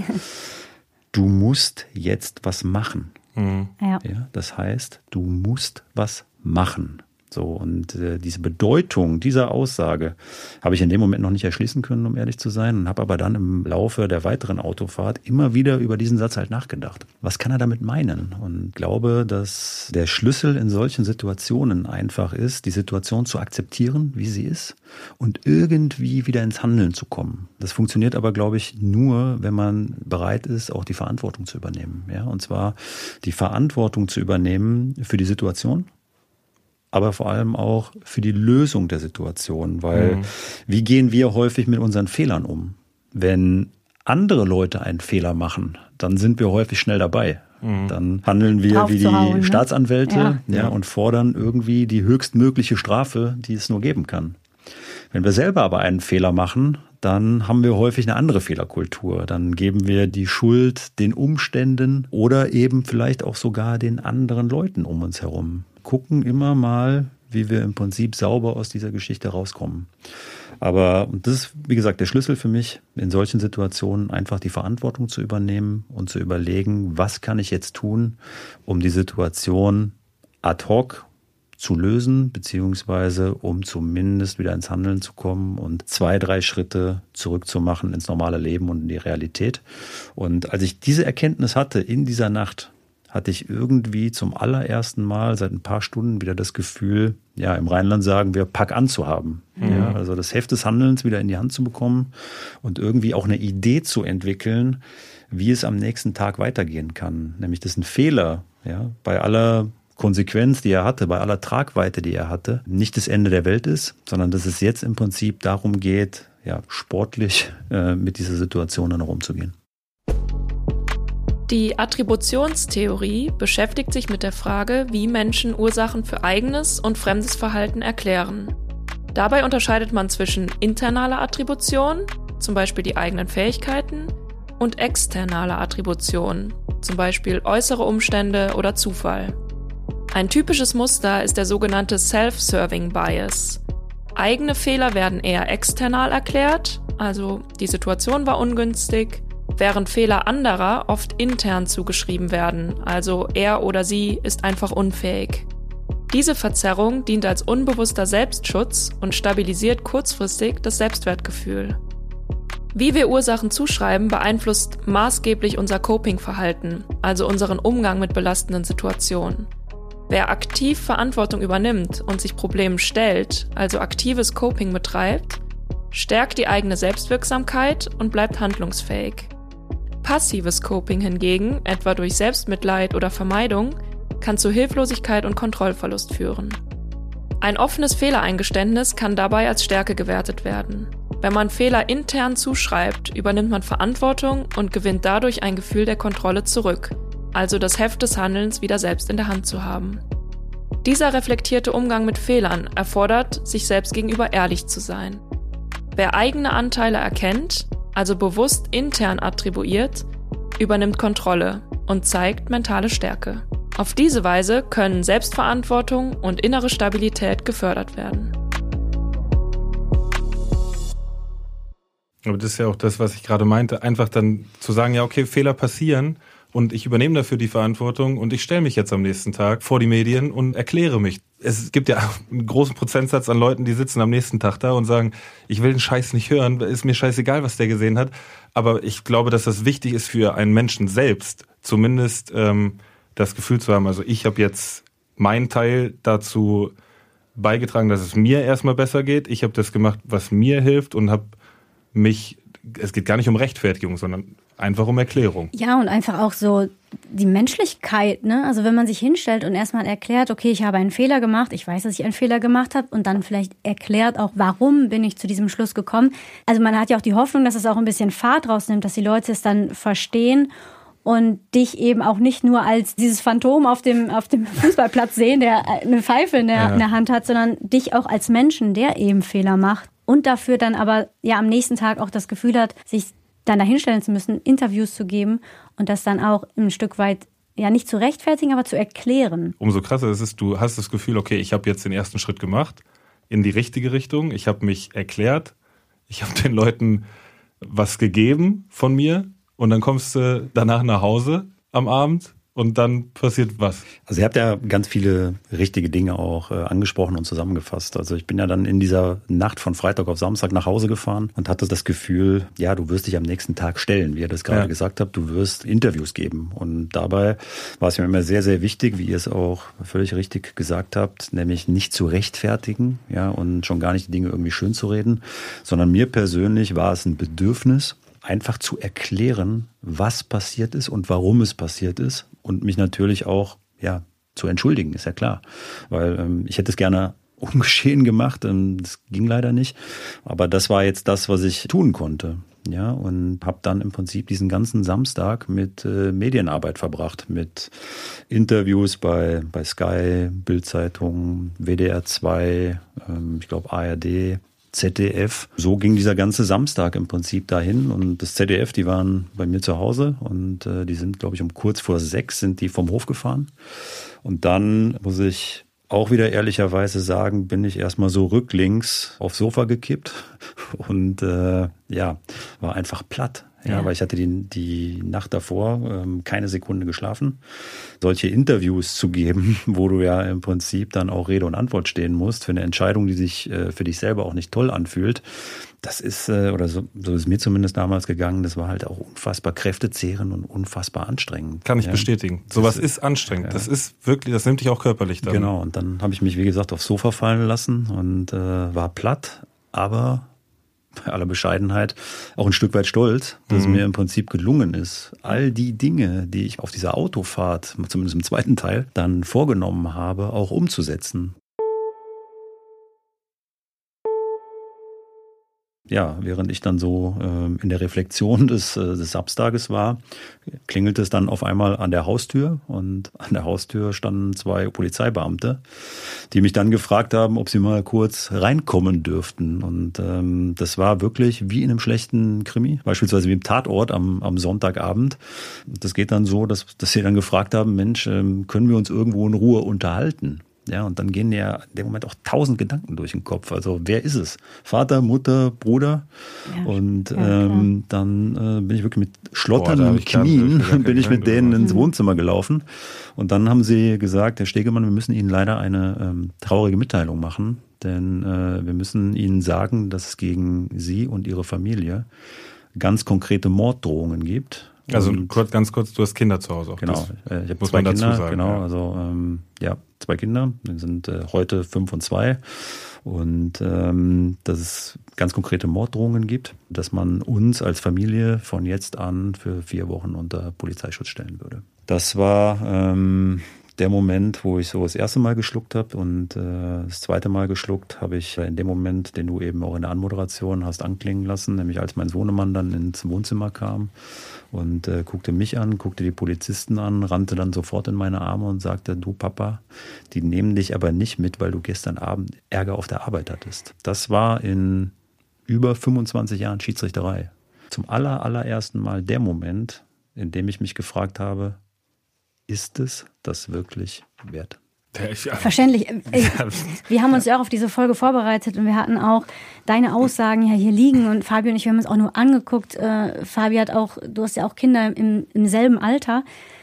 du musst jetzt was machen. Mhm. Ja. Ja, das heißt, du musst was machen. So, und äh, diese Bedeutung dieser Aussage habe ich in dem Moment noch nicht erschließen können, um ehrlich zu sein, und habe aber dann im Laufe der weiteren Autofahrt immer wieder über diesen Satz halt nachgedacht. Was kann er damit meinen? Und glaube, dass der Schlüssel in solchen Situationen einfach ist, die Situation zu akzeptieren, wie sie ist, und irgendwie wieder ins Handeln zu kommen. Das funktioniert aber, glaube ich, nur, wenn man bereit ist, auch die Verantwortung zu übernehmen. Ja, und zwar die Verantwortung zu übernehmen für die Situation, aber vor allem auch für die Lösung der Situation, weil mhm. wie gehen wir häufig mit unseren Fehlern um? Wenn andere Leute einen Fehler machen, dann sind wir häufig schnell dabei. Mhm. Dann handeln wir wie die ne? Staatsanwälte ja. Ja, und fordern irgendwie die höchstmögliche Strafe, die es nur geben kann. Wenn wir selber aber einen Fehler machen, dann haben wir häufig eine andere Fehlerkultur. Dann geben wir die Schuld den Umständen oder eben vielleicht auch sogar den anderen Leuten um uns herum. Gucken immer mal, wie wir im Prinzip sauber aus dieser Geschichte rauskommen. Aber das ist, wie gesagt, der Schlüssel für mich, in solchen Situationen einfach die Verantwortung zu übernehmen und zu überlegen, was kann ich jetzt tun, um die Situation ad hoc zu lösen, beziehungsweise um zumindest wieder ins Handeln zu kommen und zwei, drei Schritte zurückzumachen ins normale Leben und in die Realität. Und als ich diese Erkenntnis hatte in dieser Nacht, hatte ich irgendwie zum allerersten Mal seit ein paar Stunden wieder das Gefühl, ja, im Rheinland sagen wir, pack an zu haben. Mhm. Ja, also das Heft des Handelns wieder in die Hand zu bekommen und irgendwie auch eine Idee zu entwickeln, wie es am nächsten Tag weitergehen kann. Nämlich, dass ein Fehler, ja, bei aller Konsequenz, die er hatte, bei aller Tragweite, die er hatte, nicht das Ende der Welt ist, sondern dass es jetzt im Prinzip darum geht, ja, sportlich äh, mit dieser Situation dann auch umzugehen. Die Attributionstheorie beschäftigt sich mit der Frage, wie Menschen Ursachen für eigenes und fremdes Verhalten erklären. Dabei unterscheidet man zwischen internaler Attribution, zum Beispiel die eigenen Fähigkeiten, und externaler Attribution, zum Beispiel äußere Umstände oder Zufall. Ein typisches Muster ist der sogenannte Self-Serving Bias. Eigene Fehler werden eher external erklärt, also die Situation war ungünstig, während Fehler anderer oft intern zugeschrieben werden, also er oder sie ist einfach unfähig. Diese Verzerrung dient als unbewusster Selbstschutz und stabilisiert kurzfristig das Selbstwertgefühl. Wie wir Ursachen zuschreiben, beeinflusst maßgeblich unser Coping-Verhalten, also unseren Umgang mit belastenden Situationen. Wer aktiv Verantwortung übernimmt und sich Problemen stellt, also aktives Coping betreibt, stärkt die eigene Selbstwirksamkeit und bleibt handlungsfähig. Passives Coping hingegen, etwa durch Selbstmitleid oder Vermeidung, kann zu Hilflosigkeit und Kontrollverlust führen. Ein offenes Fehlereingeständnis kann dabei als Stärke gewertet werden. Wenn man Fehler intern zuschreibt, übernimmt man Verantwortung und gewinnt dadurch ein Gefühl der Kontrolle zurück, also das Heft des Handelns wieder selbst in der Hand zu haben. Dieser reflektierte Umgang mit Fehlern erfordert, sich selbst gegenüber ehrlich zu sein. Wer eigene Anteile erkennt, also bewusst intern attribuiert, übernimmt Kontrolle und zeigt mentale Stärke. Auf diese Weise können Selbstverantwortung und innere Stabilität gefördert werden. Aber das ist ja auch das, was ich gerade meinte, einfach dann zu sagen, ja okay, Fehler passieren und ich übernehme dafür die Verantwortung und ich stelle mich jetzt am nächsten Tag vor die Medien und erkläre mich. Es gibt ja einen großen Prozentsatz an Leuten, die sitzen am nächsten Tag da und sagen, ich will den Scheiß nicht hören, ist mir scheißegal, was der gesehen hat. Aber ich glaube, dass das wichtig ist für einen Menschen selbst, zumindest ähm, das Gefühl zu haben, also ich habe jetzt meinen Teil dazu beigetragen, dass es mir erstmal besser geht. Ich habe das gemacht, was mir hilft und habe mich, es geht gar nicht um Rechtfertigung, sondern einfach um Erklärung. Ja, und einfach auch so die Menschlichkeit, ne? Also wenn man sich hinstellt und erstmal erklärt, okay, ich habe einen Fehler gemacht, ich weiß, dass ich einen Fehler gemacht habe und dann vielleicht erklärt auch, warum bin ich zu diesem Schluss gekommen. Also man hat ja auch die Hoffnung, dass es auch ein bisschen Fahrt rausnimmt, dass die Leute es dann verstehen und dich eben auch nicht nur als dieses Phantom auf dem, auf dem Fußballplatz sehen, der eine Pfeife in der, ja. in der Hand hat, sondern dich auch als Menschen, der eben Fehler macht und dafür dann aber ja am nächsten Tag auch das Gefühl hat, sich dann dahinstellen zu müssen, Interviews zu geben und das dann auch ein Stück weit ja nicht zu rechtfertigen, aber zu erklären. Umso krasser ist es, du hast das Gefühl, okay, ich habe jetzt den ersten Schritt gemacht in die richtige Richtung, ich habe mich erklärt, ich habe den Leuten was gegeben von mir. Und dann kommst du danach nach Hause am Abend und dann passiert was. Also ihr habt ja ganz viele richtige Dinge auch äh, angesprochen und zusammengefasst. Also ich bin ja dann in dieser Nacht von Freitag auf Samstag nach Hause gefahren und hatte das Gefühl, ja, du wirst dich am nächsten Tag stellen, wie ihr das gerade ja. gesagt habt, du wirst Interviews geben. Und dabei war es mir immer sehr, sehr wichtig, wie ihr es auch völlig richtig gesagt habt, nämlich nicht zu rechtfertigen, ja, und schon gar nicht die Dinge irgendwie schön zu reden, sondern mir persönlich war es ein Bedürfnis, einfach zu erklären, was passiert ist und warum es passiert ist und mich natürlich auch ja zu entschuldigen, ist ja klar. Weil ähm, ich hätte es gerne ungeschehen gemacht, ähm, das ging leider nicht. Aber das war jetzt das, was ich tun konnte. Ja, und habe dann im Prinzip diesen ganzen Samstag mit äh, Medienarbeit verbracht, mit Interviews bei, bei Sky, Bild-Zeitung, W D R zwei, ähm, ich glaube A R D, Z D F. So ging dieser ganze Samstag im Prinzip dahin und das Z D F, die waren bei mir zu Hause und äh, die sind, glaube ich, um kurz vor sechs sind die vom Hof gefahren und dann muss ich auch wieder ehrlicherweise sagen, bin ich erstmal so rücklings aufs Sofa gekippt und äh, ja, war einfach platt. Ja, ja, weil ich hatte die, die Nacht davor ähm, keine Sekunde geschlafen. Solche Interviews zu geben, wo du ja im Prinzip dann auch Rede und Antwort stehen musst für eine Entscheidung, die sich äh, für dich selber auch nicht toll anfühlt, das ist, äh, oder so, so ist mir zumindest damals gegangen, das war halt auch unfassbar kräftezehrend und unfassbar anstrengend. Kann ich ja. bestätigen. Sowas das, ist anstrengend. Ja. Das ist wirklich, das nimmt dich auch körperlich dann. Genau, und dann habe ich mich, wie gesagt, aufs Sofa fallen lassen und äh, war platt, aber bei aller Bescheidenheit auch ein Stück weit stolz, dass mhm. mir im Prinzip gelungen ist, all die Dinge, die ich auf dieser Autofahrt, zumindest im zweiten Teil, dann vorgenommen habe, auch umzusetzen. Ja, während ich dann so ähm, in der Reflexion des, äh, des Samstages war, klingelte es dann auf einmal an der Haustür und an der Haustür standen zwei Polizeibeamte, die mich dann gefragt haben, ob sie mal kurz reinkommen dürften. Und ähm, das war wirklich wie in einem schlechten Krimi, beispielsweise wie im Tatort am, am Sonntagabend. Das geht dann so, dass, dass sie dann gefragt haben, Mensch, ähm, können wir uns irgendwo in Ruhe unterhalten? Ja, und dann gehen ja in dem Moment auch tausend Gedanken durch den Kopf. Also wer ist es? Vater, Mutter, Bruder? Ja, und ja, ähm, dann äh, bin ich wirklich mit schlotternden Knien bin ich mit denen ins Wohnzimmer gelaufen. Und dann haben sie gesagt, Herr Stegemann, wir müssen Ihnen leider eine ähm, traurige Mitteilung machen. Denn äh, wir müssen Ihnen sagen, dass es gegen Sie und Ihre Familie ganz konkrete Morddrohungen gibt. Also kurz, ganz kurz, du hast Kinder zu Hause auch. Genau, das ich habe muss zwei man Kinder, dazu sagen, genau, ja. also ähm, ja, zwei Kinder, die sind äh, heute fünf und zwei und ähm, dass es ganz konkrete Morddrohungen gibt, dass man uns als Familie von jetzt an für vier Wochen unter Polizeischutz stellen würde. Das war ähm, der Moment, wo ich so das erste Mal geschluckt habe und äh, das zweite Mal geschluckt habe ich in dem Moment, den du eben auch in der Anmoderation hast anklingen lassen, nämlich als mein Sohnemann dann ins Wohnzimmer kam und äh, guckte mich an, guckte die Polizisten an, rannte dann sofort in meine Arme und sagte, du Papa, die nehmen dich aber nicht mit, weil du gestern Abend Ärger auf der Arbeit hattest. Das war in über fünfundzwanzig Jahren Schiedsrichterei zum aller, allerersten Mal der Moment, in dem ich mich gefragt habe, ist es das wirklich wert? Ja, ich, ja. Verständlich. Wir haben uns ja auch auf diese Folge vorbereitet und wir hatten auch deine Aussagen ja hier liegen und Fabi und ich, wir haben uns auch nur angeguckt. Äh, Fabi hat auch, du hast ja auch Kinder im, im selben Alter.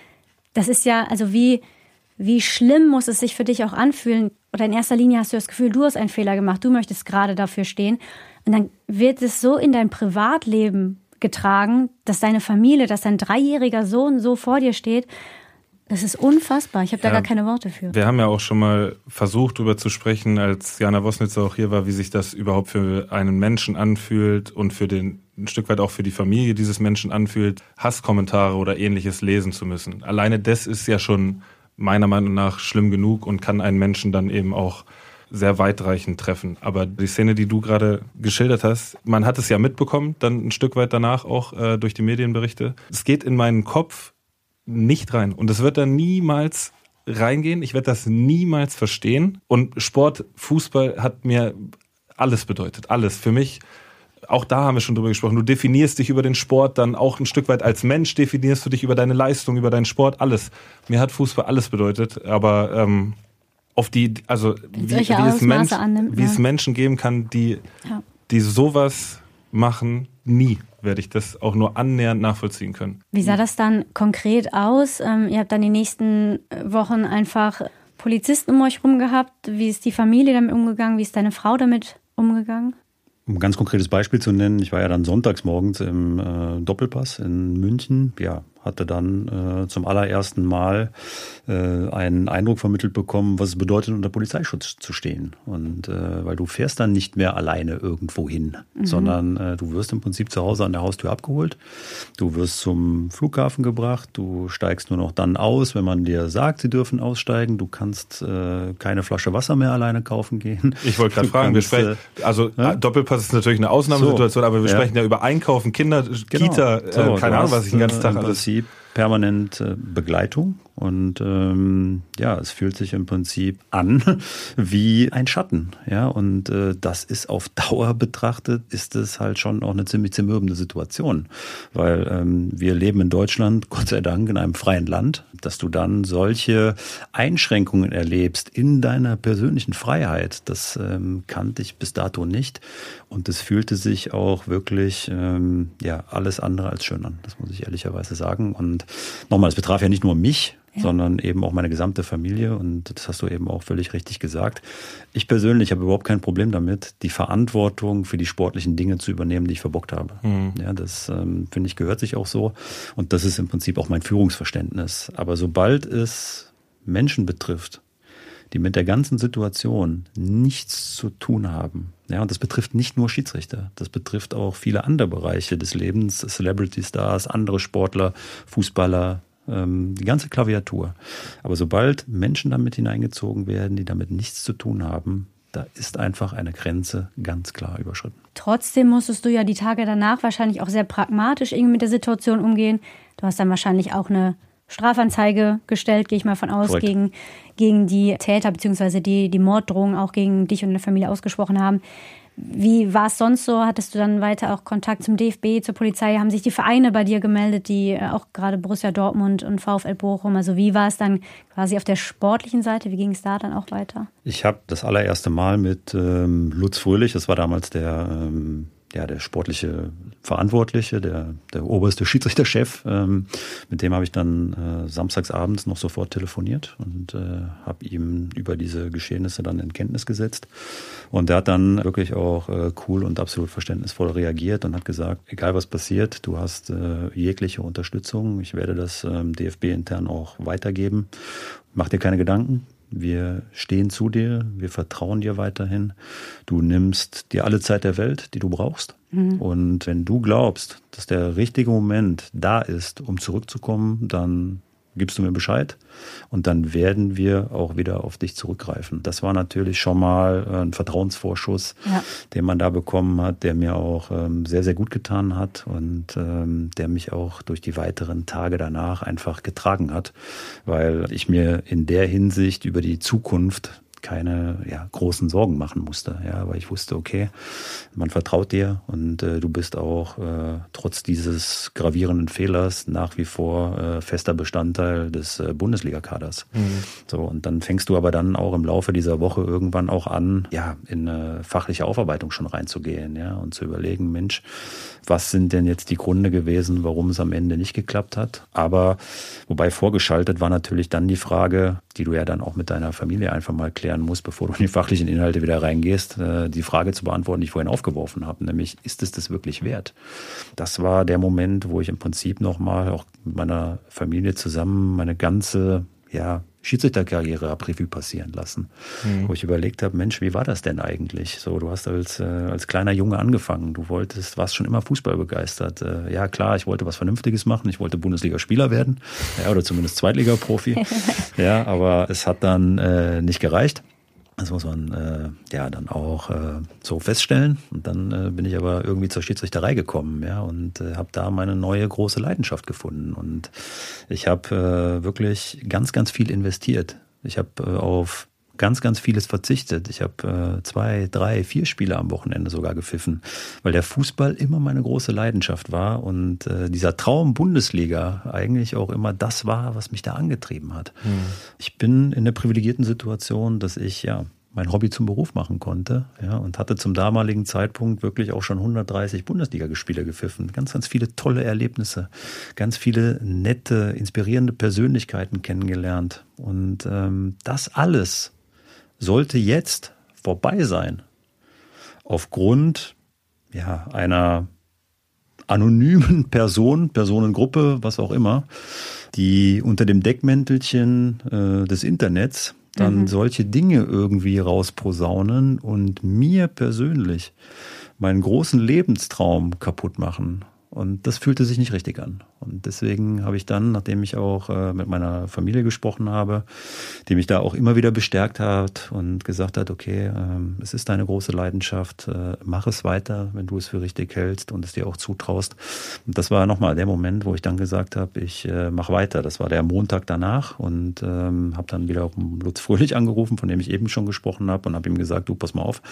Das ist ja, also wie, wie schlimm muss es sich für dich auch anfühlen? Oder in erster Linie hast du das Gefühl, du hast einen Fehler gemacht, du möchtest gerade dafür stehen. Und dann wird es so in dein Privatleben getragen, dass deine Familie, dass dein dreijähriger Sohn so vor dir steht. Das ist unfassbar. Ich habe da ja gar keine Worte für. Wir haben ja auch schon mal versucht, darüber zu sprechen, als Jana Wosnitzer auch hier war, wie sich das überhaupt für einen Menschen anfühlt und für den, ein Stück weit auch für die Familie dieses Menschen anfühlt, Hasskommentare oder Ähnliches lesen zu müssen. Alleine das ist ja schon meiner Meinung nach schlimm genug und kann einen Menschen dann eben auch sehr weitreichend treffen. Aber die Szene, die du gerade geschildert hast, man hat es ja mitbekommen, dann ein Stück weit danach auch äh, durch die Medienberichte. Es geht in meinen Kopf nicht rein. Und es wird da niemals reingehen. Ich werde das niemals verstehen. Und Sport, Fußball hat mir alles bedeutet. Alles. Für mich, auch da haben wir schon drüber gesprochen, du definierst dich über den Sport, dann auch ein Stück weit als Mensch definierst du dich über deine Leistung, über deinen Sport, alles. Mir hat Fußball alles bedeutet. Aber ähm, auf die, also wie, wie, es Mensch, annimmt, wie ja. es Menschen geben kann, die, ja. die sowas machen, nie werde ich das auch nur annähernd nachvollziehen können. Wie sah das dann konkret aus? Ähm, ihr habt dann die nächsten Wochen einfach Polizisten um euch rum gehabt. Wie ist die Familie damit umgegangen? Wie ist deine Frau damit umgegangen? Um ein ganz konkretes Beispiel zu nennen, ich war ja dann sonntags morgens im äh, Doppelpass in München. Ja, hatte dann äh, zum allerersten Mal äh, einen Eindruck vermittelt bekommen, was es bedeutet, unter Polizeischutz zu stehen. Und äh, weil du fährst dann nicht mehr alleine irgendwo hin, mhm. sondern äh, du wirst im Prinzip zu Hause an der Haustür abgeholt. Du wirst zum Flughafen gebracht. Du steigst nur noch dann aus, wenn man dir sagt, sie dürfen aussteigen. Du kannst äh, keine Flasche Wasser mehr alleine kaufen gehen. Ich wollte gerade fragen, kannst, wir sprechen, also äh, Doppelpass ist natürlich eine Ausnahmesituation, so, aber wir ja. sprechen ja über Einkaufen, Kinder, genau. Kita, äh, so, keine Ahnung, was ich den ganzen Tag alles... permanent Begleitung und ähm, ja, es fühlt sich im Prinzip an wie ein Schatten, ja, und äh, das ist auf Dauer betrachtet, ist es halt schon auch eine ziemlich zermürbende Situation, weil ähm, wir leben in Deutschland, Gott sei Dank, in einem freien Land, dass du dann solche Einschränkungen erlebst in deiner persönlichen Freiheit, das ähm, kannte ich bis dato nicht und es fühlte sich auch wirklich ähm, ja alles andere als schön an, das muss ich ehrlicherweise sagen. Und nochmal, es betraf ja nicht nur mich, ja. sondern eben auch meine gesamte Familie und das hast du eben auch völlig richtig gesagt. Ich persönlich habe überhaupt kein Problem damit, die Verantwortung für die sportlichen Dinge zu übernehmen, die ich verbockt habe. Mhm. Ja, das ähm, finde ich gehört sich auch so und das ist im Prinzip auch mein Führungsverständnis. Aber sobald es Menschen betrifft, die mit der ganzen Situation nichts zu tun haben. Ja, und das betrifft nicht nur Schiedsrichter, das betrifft auch viele andere Bereiche des Lebens, Celebrity Stars, andere Sportler, Fußballer, ähm, die ganze Klaviatur. Aber sobald Menschen damit hineingezogen werden, die damit nichts zu tun haben, da ist einfach eine Grenze ganz klar überschritten. Trotzdem musstest du ja die Tage danach wahrscheinlich auch sehr pragmatisch irgendwie mit der Situation umgehen. Du hast dann wahrscheinlich auch eine Strafanzeige gestellt, gehe ich mal von aus, gegen, gegen die Täter bzw. die, die Morddrohungen auch gegen dich und deine Familie ausgesprochen haben. Wie war es sonst so? Hattest du dann weiter auch Kontakt zum D F B, zur Polizei? Haben sich die Vereine bei dir gemeldet, die auch gerade Borussia Dortmund und VfL Bochum? Also wie war es dann quasi auf der sportlichen Seite? Wie ging es da dann auch weiter? Ich habe das allererste Mal mit ähm, Lutz Fröhlich, das war damals der... Ähm Ja, der sportliche Verantwortliche, der, der oberste Schiedsrichterchef, ähm, mit dem habe ich dann äh, samstagsabends noch sofort telefoniert und äh, habe ihm über diese Geschehnisse dann in Kenntnis gesetzt. Und er hat dann wirklich auch äh, cool und absolut verständnisvoll reagiert und hat gesagt, egal was passiert, du hast äh, jegliche Unterstützung. Ich werde das ähm, D F B intern auch weitergeben. Mach dir keine Gedanken. Wir stehen zu dir, wir vertrauen dir weiterhin. Du nimmst dir alle Zeit der Welt, die du brauchst. Mhm. Und wenn du glaubst, dass der richtige Moment da ist, um zurückzukommen, dann gibst du mir Bescheid und dann werden wir auch wieder auf dich zurückgreifen. Das war natürlich schon mal ein Vertrauensvorschuss, ja. den man da bekommen hat, der mir auch ähm, sehr, sehr gut getan hat und ähm, der mich auch durch die weiteren Tage danach einfach getragen hat, weil ich mir in der Hinsicht über die Zukunft keine ja, großen Sorgen machen musste. Ja, weil ich wusste, okay, man vertraut dir und äh, du bist auch äh, trotz dieses gravierenden Fehlers nach wie vor äh, fester Bestandteil des äh, Bundesliga-Kaders. Mhm. So, und dann fängst du aber dann auch im Laufe dieser Woche irgendwann auch an, ja, in eine fachliche Aufarbeitung schon reinzugehen, ja, und zu überlegen, Mensch, was sind denn jetzt die Gründe gewesen, warum es am Ende nicht geklappt hat? Aber wobei vorgeschaltet war natürlich dann die Frage, die du ja dann auch mit deiner Familie einfach mal klären musst, bevor du in die fachlichen Inhalte wieder reingehst, die Frage zu beantworten, die ich vorhin aufgeworfen habe, nämlich, ist es das wirklich wert? Das war der Moment, wo ich im Prinzip nochmal auch mit meiner Familie zusammen meine ganze, ja, Schiedsrichterkarriere ab Revue passieren lassen, mhm. wo ich überlegt habe, Mensch, wie war das denn eigentlich? So, du hast als, äh, als kleiner Junge angefangen, du wolltest, warst schon immer Fußball begeistert. Äh, ja klar, ich wollte was Vernünftiges machen, ich wollte Bundesligaspieler werden, ja, oder zumindest Zweitliga-Profi, ja, aber es hat dann äh, nicht gereicht. Das muss man äh, ja dann auch äh, so feststellen. Und dann äh, bin ich aber irgendwie zur Schiedsrichterei gekommen, ja, und äh, habe da meine neue große Leidenschaft gefunden. Und ich habe äh, wirklich ganz, ganz viel investiert. Ich habe äh, auf ganz, ganz vieles verzichtet. Ich habe äh, zwei, drei, vier Spiele am Wochenende sogar gepfiffen, weil der Fußball immer meine große Leidenschaft war und äh, dieser Traum Bundesliga eigentlich auch immer das war, was mich da angetrieben hat. Mhm. Ich bin in der privilegierten Situation, dass ich ja mein Hobby zum Beruf machen konnte, ja, und hatte zum damaligen Zeitpunkt wirklich auch schon hundertdreißig Bundesliga-Spiele gepfiffen. Ganz, ganz viele tolle Erlebnisse, ganz viele nette, inspirierende Persönlichkeiten kennengelernt. Und ähm, das alles sollte jetzt vorbei sein. Aufgrund ja, einer anonymen Person, Personengruppe, was auch immer, die unter dem Deckmäntelchen äh, des Internets dann mhm. solche Dinge irgendwie rausposaunen und mir persönlich meinen großen Lebenstraum kaputt machen. Und das fühlte sich nicht richtig an. Und deswegen habe ich dann, nachdem ich auch äh, mit meiner Familie gesprochen habe, die mich da auch immer wieder bestärkt hat und gesagt hat, okay, ähm, es ist deine große Leidenschaft, äh, mach es weiter, wenn du es für richtig hältst und es dir auch zutraust. Und das war nochmal der Moment, wo ich dann gesagt habe, ich äh, mache weiter. Das war der Montag danach und ähm, habe dann wieder Lutz Fröhlich angerufen, von dem ich eben schon gesprochen habe, und habe ihm gesagt, du, pass mal auf,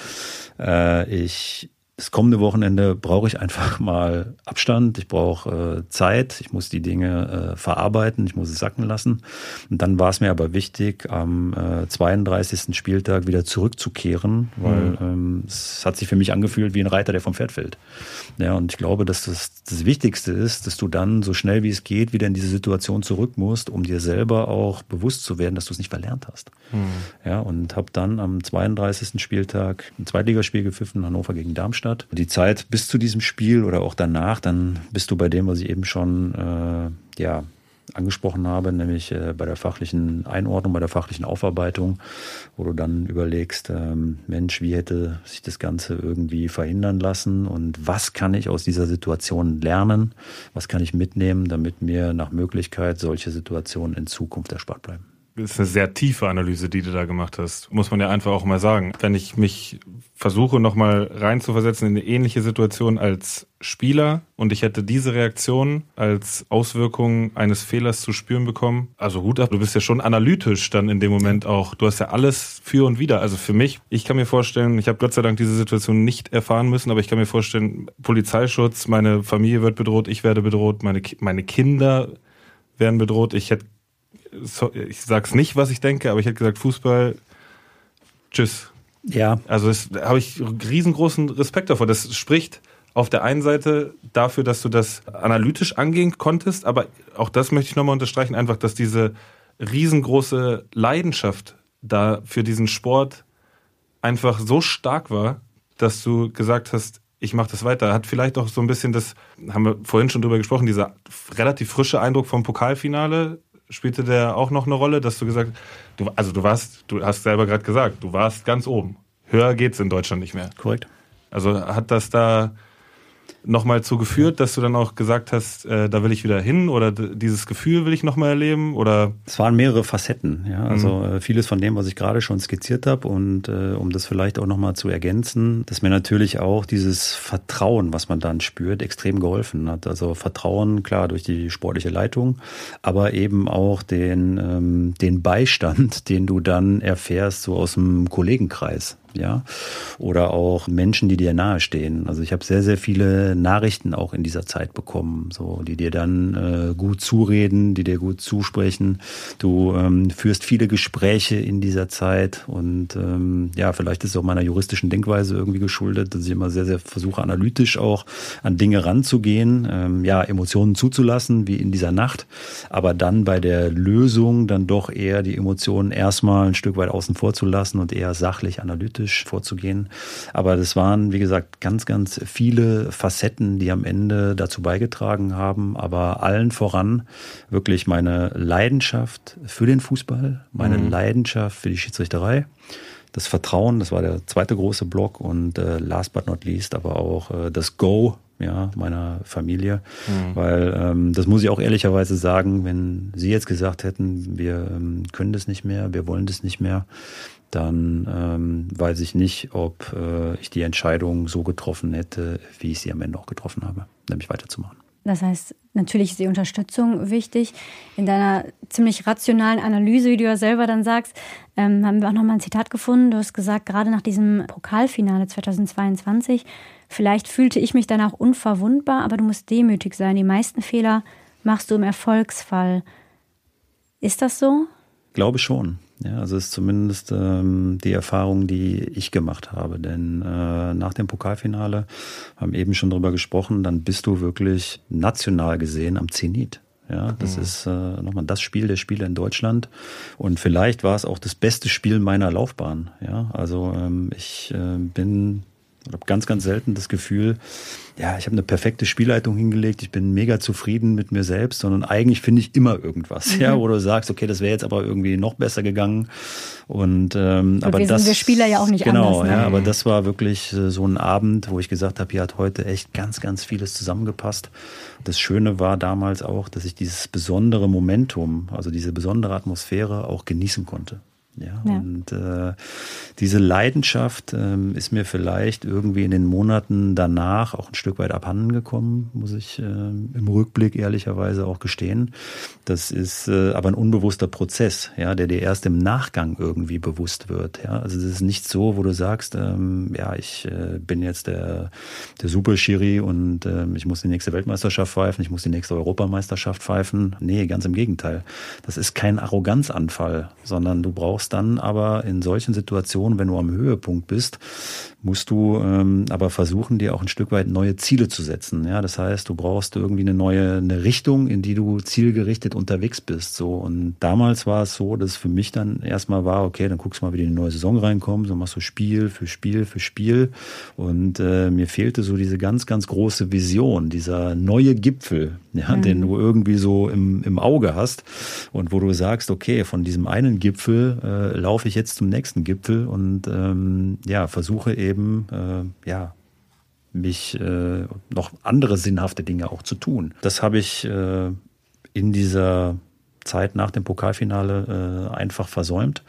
äh, ich Das kommende Wochenende brauche ich einfach mal Abstand, ich brauche äh, Zeit, ich muss die Dinge äh, verarbeiten, ich muss es sacken lassen. Und dann war es mir aber wichtig, am äh, zweiunddreißigsten Spieltag wieder zurückzukehren, weil mhm. ähm, es hat sich für mich angefühlt wie ein Reiter, der vom Pferd fällt. Ja, und ich glaube, dass das das Wichtigste ist, dass du dann so schnell wie es geht wieder in diese Situation zurück musst, um dir selber auch bewusst zu werden, dass du es nicht verlernt hast. Mhm. Ja, und habe dann am zweiunddreißigsten Spieltag ein Zweitligaspiel gepfiffen, Hannover gegen Darmstadt. Die Zeit bis zu diesem Spiel oder auch danach, dann bist du bei dem, was ich eben schon äh, ja, angesprochen habe, nämlich äh, bei der fachlichen Einordnung, bei der fachlichen Aufarbeitung, wo du dann überlegst, ähm, Mensch, wie hätte sich das Ganze irgendwie verhindern lassen und was kann ich aus dieser Situation lernen, was kann ich mitnehmen, damit mir nach Möglichkeit solche Situationen in Zukunft erspart bleiben. Das ist eine sehr tiefe Analyse, die du da gemacht hast. Muss man ja einfach auch mal sagen. Wenn ich mich versuche, nochmal reinzuversetzen in eine ähnliche Situation als Spieler und ich hätte diese Reaktion als Auswirkung eines Fehlers zu spüren bekommen, also Hut ab, du bist ja schon analytisch dann in dem Moment auch. Du hast ja alles für und wider. Also für mich, ich kann mir vorstellen, ich habe Gott sei Dank diese Situation nicht erfahren müssen, aber ich kann mir vorstellen, Polizeischutz, meine Familie wird bedroht, ich werde bedroht, meine, meine Kinder werden bedroht. Ich hätte ich sag's nicht, was ich denke, aber ich hätte gesagt, Fußball, tschüss. Ja. Also das, da habe ich riesengroßen Respekt davor. Das spricht auf der einen Seite dafür, dass du das analytisch angehen konntest, aber auch das möchte ich nochmal unterstreichen, einfach, dass diese riesengroße Leidenschaft da für diesen Sport einfach so stark war, dass du gesagt hast, ich mache das weiter. Hat vielleicht auch so ein bisschen das, haben wir vorhin schon drüber gesprochen, dieser relativ frische Eindruck vom Pokalfinale, spielte der auch noch eine Rolle, dass du gesagt, du, also du warst, du hast selber gerade gesagt, du warst ganz oben. Höher geht's in Deutschland nicht mehr. Korrekt. Also hat das da nochmal zu geführt, dass du dann auch gesagt hast, äh, da will ich wieder hin oder d- dieses Gefühl will ich nochmal erleben? Oder? Es waren mehrere Facetten. Ja? Also mhm. äh, vieles von dem, was ich gerade schon skizziert habe und äh, um das vielleicht auch nochmal zu ergänzen, dass mir natürlich auch dieses Vertrauen, was man dann spürt, extrem geholfen hat. Also Vertrauen, klar, durch die sportliche Leitung, aber eben auch den, ähm, den Beistand, den du dann erfährst, so aus dem Kollegenkreis. Ja, oder auch Menschen, die dir nahestehen. Also ich habe sehr, sehr viele Nachrichten auch in dieser Zeit bekommen, so die dir dann äh, gut zureden, die dir gut zusprechen. Du ähm, führst viele Gespräche in dieser Zeit und ähm, ja, vielleicht ist es auch meiner juristischen Denkweise irgendwie geschuldet, dass ich immer sehr, sehr versuche, analytisch auch an Dinge ranzugehen, ähm, ja, Emotionen zuzulassen, wie in dieser Nacht, aber dann bei der Lösung dann doch eher die Emotionen erstmal ein Stück weit außen vor zu lassen und eher sachlich, analytisch vorzugehen. Aber das waren, wie gesagt, ganz, ganz viele Facetten, die am Ende dazu beigetragen haben. Aber allen voran wirklich meine Leidenschaft für den Fußball, meine mhm. Leidenschaft für die Schiedsrichterei, das Vertrauen, das war der zweite große Block und äh, last but not least aber auch äh, das Go ja, meiner Familie, mhm. weil ähm, das muss ich auch ehrlicherweise sagen, wenn Sie jetzt gesagt hätten, wir ähm, können das nicht mehr, wir wollen das nicht mehr, dann ähm, weiß ich nicht, ob äh, ich die Entscheidung so getroffen hätte, wie ich sie am Ende auch getroffen habe, nämlich weiterzumachen. Das heißt, natürlich ist die Unterstützung wichtig. In deiner ziemlich rationalen Analyse, wie du ja selber dann sagst, ähm, haben wir auch nochmal ein Zitat gefunden. Du hast gesagt, gerade nach diesem Pokalfinale zweitausendzweiundzwanzig, vielleicht fühlte ich mich danach unverwundbar, aber du musst demütig sein. Die meisten Fehler machst du im Erfolgsfall. Ist das so? Glaube schon. Ja, also es ist zumindest ähm, die Erfahrung, die ich gemacht habe. Denn äh, nach dem Pokalfinale, haben eben schon drüber gesprochen, dann bist du wirklich national gesehen am Zenit. Ja, das mhm. ist äh, nochmal das Spiel der Spiele in Deutschland. Und vielleicht war es auch das beste Spiel meiner Laufbahn. Ja, also ähm, ich äh, bin... Ich habe ganz, ganz selten das Gefühl, ja, ich habe eine perfekte Spielleitung hingelegt, ich bin mega zufrieden mit mir selbst, sondern eigentlich finde ich immer irgendwas, mhm. ja, wo du sagst, okay, das wäre jetzt aber irgendwie noch besser gegangen. Und ähm, Gut, aber wir das sind wir Spieler ja auch nicht genau, anders. Ne? Ja, aber das war wirklich äh, so ein Abend, wo ich gesagt habe, hier hat heute echt ganz, ganz vieles zusammengepasst. Das Schöne war damals auch, dass ich dieses besondere Momentum, also diese besondere Atmosphäre auch genießen konnte. Ja, ja, und äh, diese Leidenschaft ähm, ist mir vielleicht irgendwie in den Monaten danach auch ein Stück weit abhanden gekommen, muss ich äh, im Rückblick ehrlicherweise auch gestehen. Das ist äh, aber ein unbewusster Prozess, ja, der dir erst im Nachgang irgendwie bewusst wird. Ja, also das ist nicht so, wo du sagst, ähm, ja, ich äh, bin jetzt der der Super-Schiri und äh, ich muss die nächste Weltmeisterschaft pfeifen, ich muss die nächste Europameisterschaft pfeifen. Nee, ganz im Gegenteil. Das ist kein Arroganzanfall, sondern du brauchst dann aber in solchen Situationen, wenn du am Höhepunkt bist, musst du ähm, aber versuchen, dir auch ein Stück weit neue Ziele zu setzen. Ja, das heißt, du brauchst irgendwie eine neue eine Richtung, in die du zielgerichtet unterwegs bist. So, und damals war es so, dass für mich dann erstmal war, okay, dann guckst du mal, wie die in die neue Saison reinkommen, so machst du Spiel für Spiel für Spiel. Und äh, mir fehlte so diese ganz, ganz große Vision, dieser neue Gipfel, ja, mhm. den du irgendwie so im, im Auge hast und wo du sagst, okay, von diesem einen Gipfel äh, laufe ich jetzt zum nächsten Gipfel und ähm, ja, versuche eben, äh, ja, mich äh, noch andere sinnhafte Dinge auch zu tun. Das habe ich äh, in dieser Zeit nach dem Pokalfinale äh, einfach versäumt.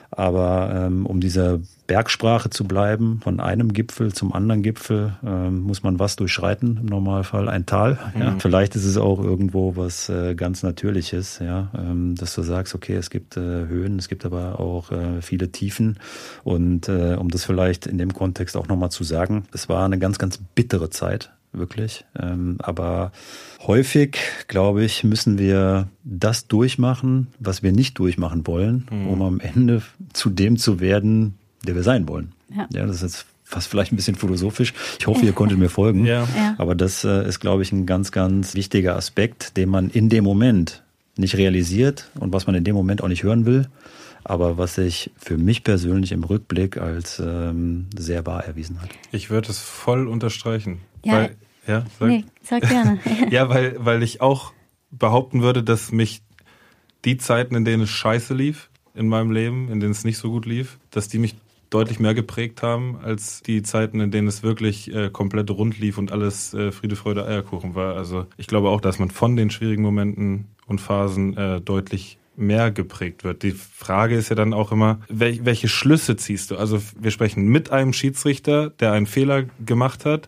Aber ähm, um dieser Bergsprache zu bleiben, von einem Gipfel zum anderen Gipfel, ähm, muss man was durchschreiten, im Normalfall ein Tal. Mhm. Ja. Vielleicht ist es auch irgendwo was äh, ganz Natürliches, ja, ähm, dass du sagst, okay, es gibt äh, Höhen, es gibt aber auch äh, viele Tiefen. Und äh, um das vielleicht in dem Kontext auch nochmal zu sagen, es war eine ganz, ganz bittere Zeit. Wirklich. Ähm, aber häufig, glaube ich, müssen wir das durchmachen, was wir nicht durchmachen wollen, mhm. um am Ende zu dem zu werden, der wir sein wollen. Ja, ja, das ist jetzt fast vielleicht ein bisschen philosophisch. Ich hoffe, ihr konntet mir folgen. Ja. Ja. Aber das äh, ist, glaube ich, ein ganz, ganz wichtiger Aspekt, den man in dem Moment nicht realisiert und was man in dem Moment auch nicht hören will. Aber was sich für mich persönlich im Rückblick als ähm, sehr wahr erwiesen hat. Ich würde es voll unterstreichen. Ja, weil, ja sag. Nee, sag gerne. ja, weil, weil ich auch behaupten würde, dass mich die Zeiten, in denen es scheiße lief in meinem Leben, in denen es nicht so gut lief, dass die mich deutlich mehr geprägt haben als die Zeiten, in denen es wirklich äh, komplett rund lief und alles äh, Friede, Freude, Eierkuchen war. Also ich glaube auch, dass man von den schwierigen Momenten und Phasen äh, deutlich mehr geprägt wird. Die Frage ist ja dann auch immer, wel- welche Schlüsse ziehst du? Also wir sprechen mit einem Schiedsrichter, der einen Fehler gemacht hat,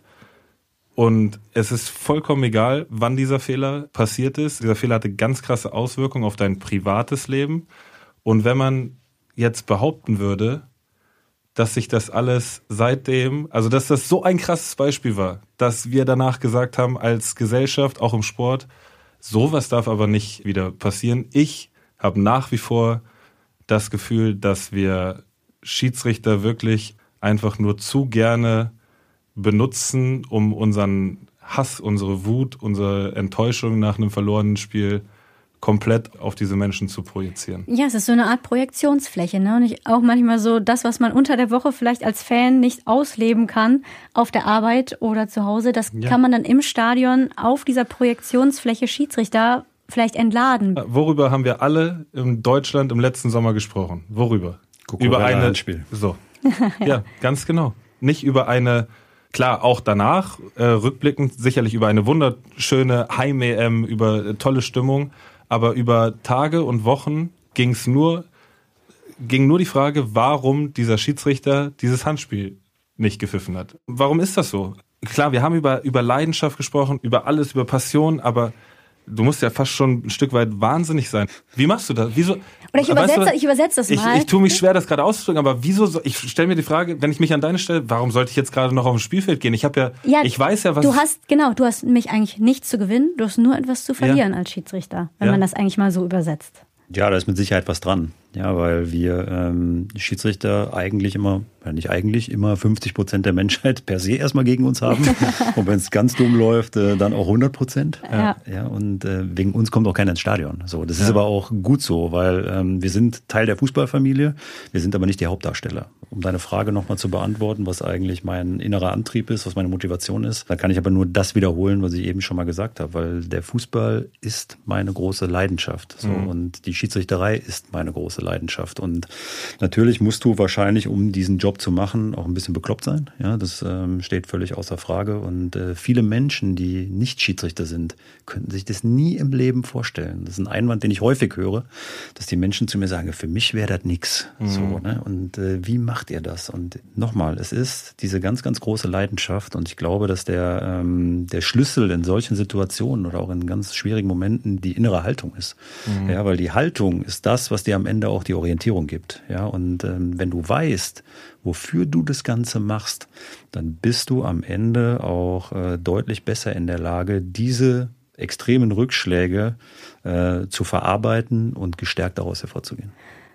und es ist vollkommen egal, wann dieser Fehler passiert ist. Dieser Fehler hatte ganz krasse Auswirkungen auf dein privates Leben. Und wenn man jetzt behaupten würde, dass sich das alles seitdem, also dass das so ein krasses Beispiel war, dass wir danach gesagt haben, als Gesellschaft, auch im Sport, sowas darf aber nicht wieder passieren. Ich habe nach wie vor das Gefühl, dass wir Schiedsrichter wirklich einfach nur zu gerne benutzen, um unseren Hass, unsere Wut, unsere Enttäuschung nach einem verlorenen Spiel komplett auf diese Menschen zu projizieren. Ja, es ist so eine Art Projektionsfläche, ne? Und ich auch manchmal so das, was man unter der Woche vielleicht als Fan nicht ausleben kann, auf der Arbeit oder zu Hause, das ja. kann man dann im Stadion auf dieser Projektionsfläche Schiedsrichter vielleicht entladen. Worüber haben wir alle in Deutschland im letzten Sommer gesprochen? Worüber? Kuckuck über ein Spiel. So. ja. ja, ganz genau. Nicht über eine, klar, auch danach, äh, rückblickend sicherlich über eine wunderschöne Heim-E M, über äh, tolle Stimmung, aber über Tage und Wochen ging es nur, ging nur die Frage, warum dieser Schiedsrichter dieses Handspiel nicht gepfiffen hat. Warum ist das so? Klar, wir haben über, über Leidenschaft gesprochen, über alles, über Passion, aber du musst ja fast schon ein Stück weit wahnsinnig sein. Wie machst du das? Wieso? Oder ich übersetze, weißt du, ich übersetze das mal. Ich, ich tue mich schwer, das gerade auszudrücken, aber wieso? So, ich stelle mir die Frage, wenn ich mich an deine Stelle, warum sollte ich jetzt gerade noch auf dem Spielfeld gehen? Ich habe ja, ja, ich weiß ja, was. Du hast genau, du hast nämlich eigentlich nichts zu gewinnen, du hast nur etwas zu verlieren ja. als Schiedsrichter, wenn ja. man das eigentlich mal so übersetzt. Ja, da ist mit Sicherheit was dran. Ja, weil wir ähm, Schiedsrichter eigentlich immer, ja nicht eigentlich, immer fünfzig Prozent der Menschheit per se erstmal gegen uns haben. Und wenn es ganz dumm läuft, äh, dann auch hundert Prozent. Ja. Ja, und äh, wegen uns kommt auch keiner ins Stadion. So, das ja. ist aber auch gut so, weil ähm, wir sind Teil der Fußballfamilie, wir sind aber nicht die Hauptdarsteller. Um deine Frage nochmal zu beantworten, was eigentlich mein innerer Antrieb ist, was meine Motivation ist, dann kann ich aber nur das wiederholen, was ich eben schon mal gesagt habe, weil der Fußball ist meine große Leidenschaft. So, mhm. und die Schiedsrichterei ist meine große Leidenschaft. Und natürlich musst du wahrscheinlich, um diesen Job zu machen, auch ein bisschen bekloppt sein. Ja, das ähm, steht völlig außer Frage. Und äh, viele Menschen, die nicht Schiedsrichter sind, könnten sich das nie im Leben vorstellen. Das ist ein Einwand, den ich häufig höre, dass die Menschen zu mir sagen, für mich wäre das nix. Mhm. So, ne? Und äh, wie macht ihr das? Und nochmal, es ist diese ganz, ganz große Leidenschaft. Und ich glaube, dass der, ähm, der Schlüssel in solchen Situationen oder auch in ganz schwierigen Momenten die innere Haltung ist. Mhm. Ja, weil die Haltung ist das, was dir am Ende auch die Orientierung gibt. Ja, und ähm, wenn du weißt, wofür du das Ganze machst, dann bist du am Ende auch äh, deutlich besser in der Lage, diese extremen Rückschläge äh, zu verarbeiten und gestärkt daraus hervorzugehen.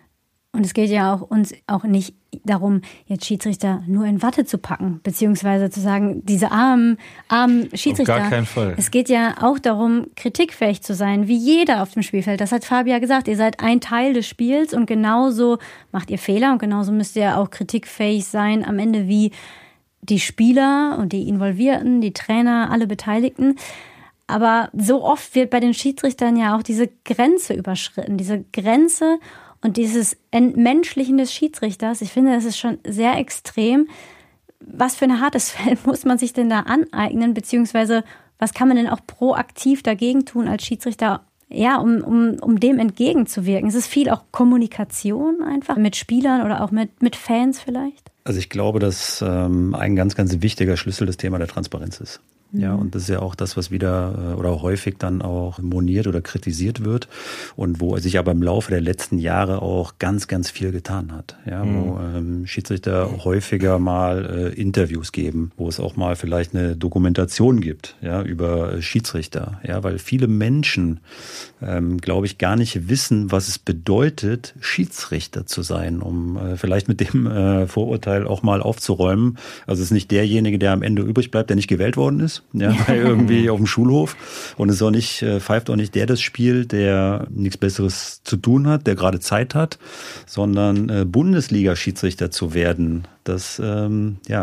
Und es geht ja auch uns auch nicht darum, jetzt Schiedsrichter nur in Watte zu packen, beziehungsweise zu sagen, diese armen, armen Schiedsrichter. Auf gar keinen Fall. Es geht ja auch darum, kritikfähig zu sein, wie jeder auf dem Spielfeld. Das hat Fabia gesagt, ihr seid ein Teil des Spiels und genauso macht ihr Fehler und genauso müsst ihr auch kritikfähig sein am Ende wie die Spieler und die Involvierten, die Trainer, alle Beteiligten. Aber so oft wird bei den Schiedsrichtern ja auch diese Grenze überschritten, diese Grenze und dieses Entmenschlichen des Schiedsrichters. Ich finde, das ist schon sehr extrem. Was für ein hartes Feld muss man sich denn da aneignen, beziehungsweise was kann man denn auch proaktiv dagegen tun als Schiedsrichter, ja, um, um, um dem entgegenzuwirken? Es ist viel auch Kommunikation einfach mit Spielern oder auch mit, mit Fans vielleicht. Also ich glaube, dass ähm, ein ganz, ganz wichtiger Schlüssel das Thema der Transparenz ist. Ja, und das ist ja auch das, was wieder oder häufig dann auch moniert oder kritisiert wird und wo sich aber im Laufe der letzten Jahre auch ganz, ganz viel getan hat. Ja, mhm. wo ähm, Schiedsrichter häufiger mal äh, Interviews geben, wo es auch mal vielleicht eine Dokumentation gibt, ja, über äh, Schiedsrichter. Ja, weil viele Menschen, ähm, glaube ich, gar nicht wissen, was es bedeutet, Schiedsrichter zu sein, um äh, vielleicht mit dem äh, Vorurteil auch mal aufzuräumen. Also es ist nicht derjenige, der am Ende übrig bleibt, der nicht gewählt worden ist. Ja, irgendwie auf dem Schulhof. Und es ist auch nicht, äh, pfeift auch nicht der das Spiel, der nichts Besseres zu tun hat, der gerade Zeit hat, sondern äh, Bundesliga-Schiedsrichter zu werden. Das ähm, ja,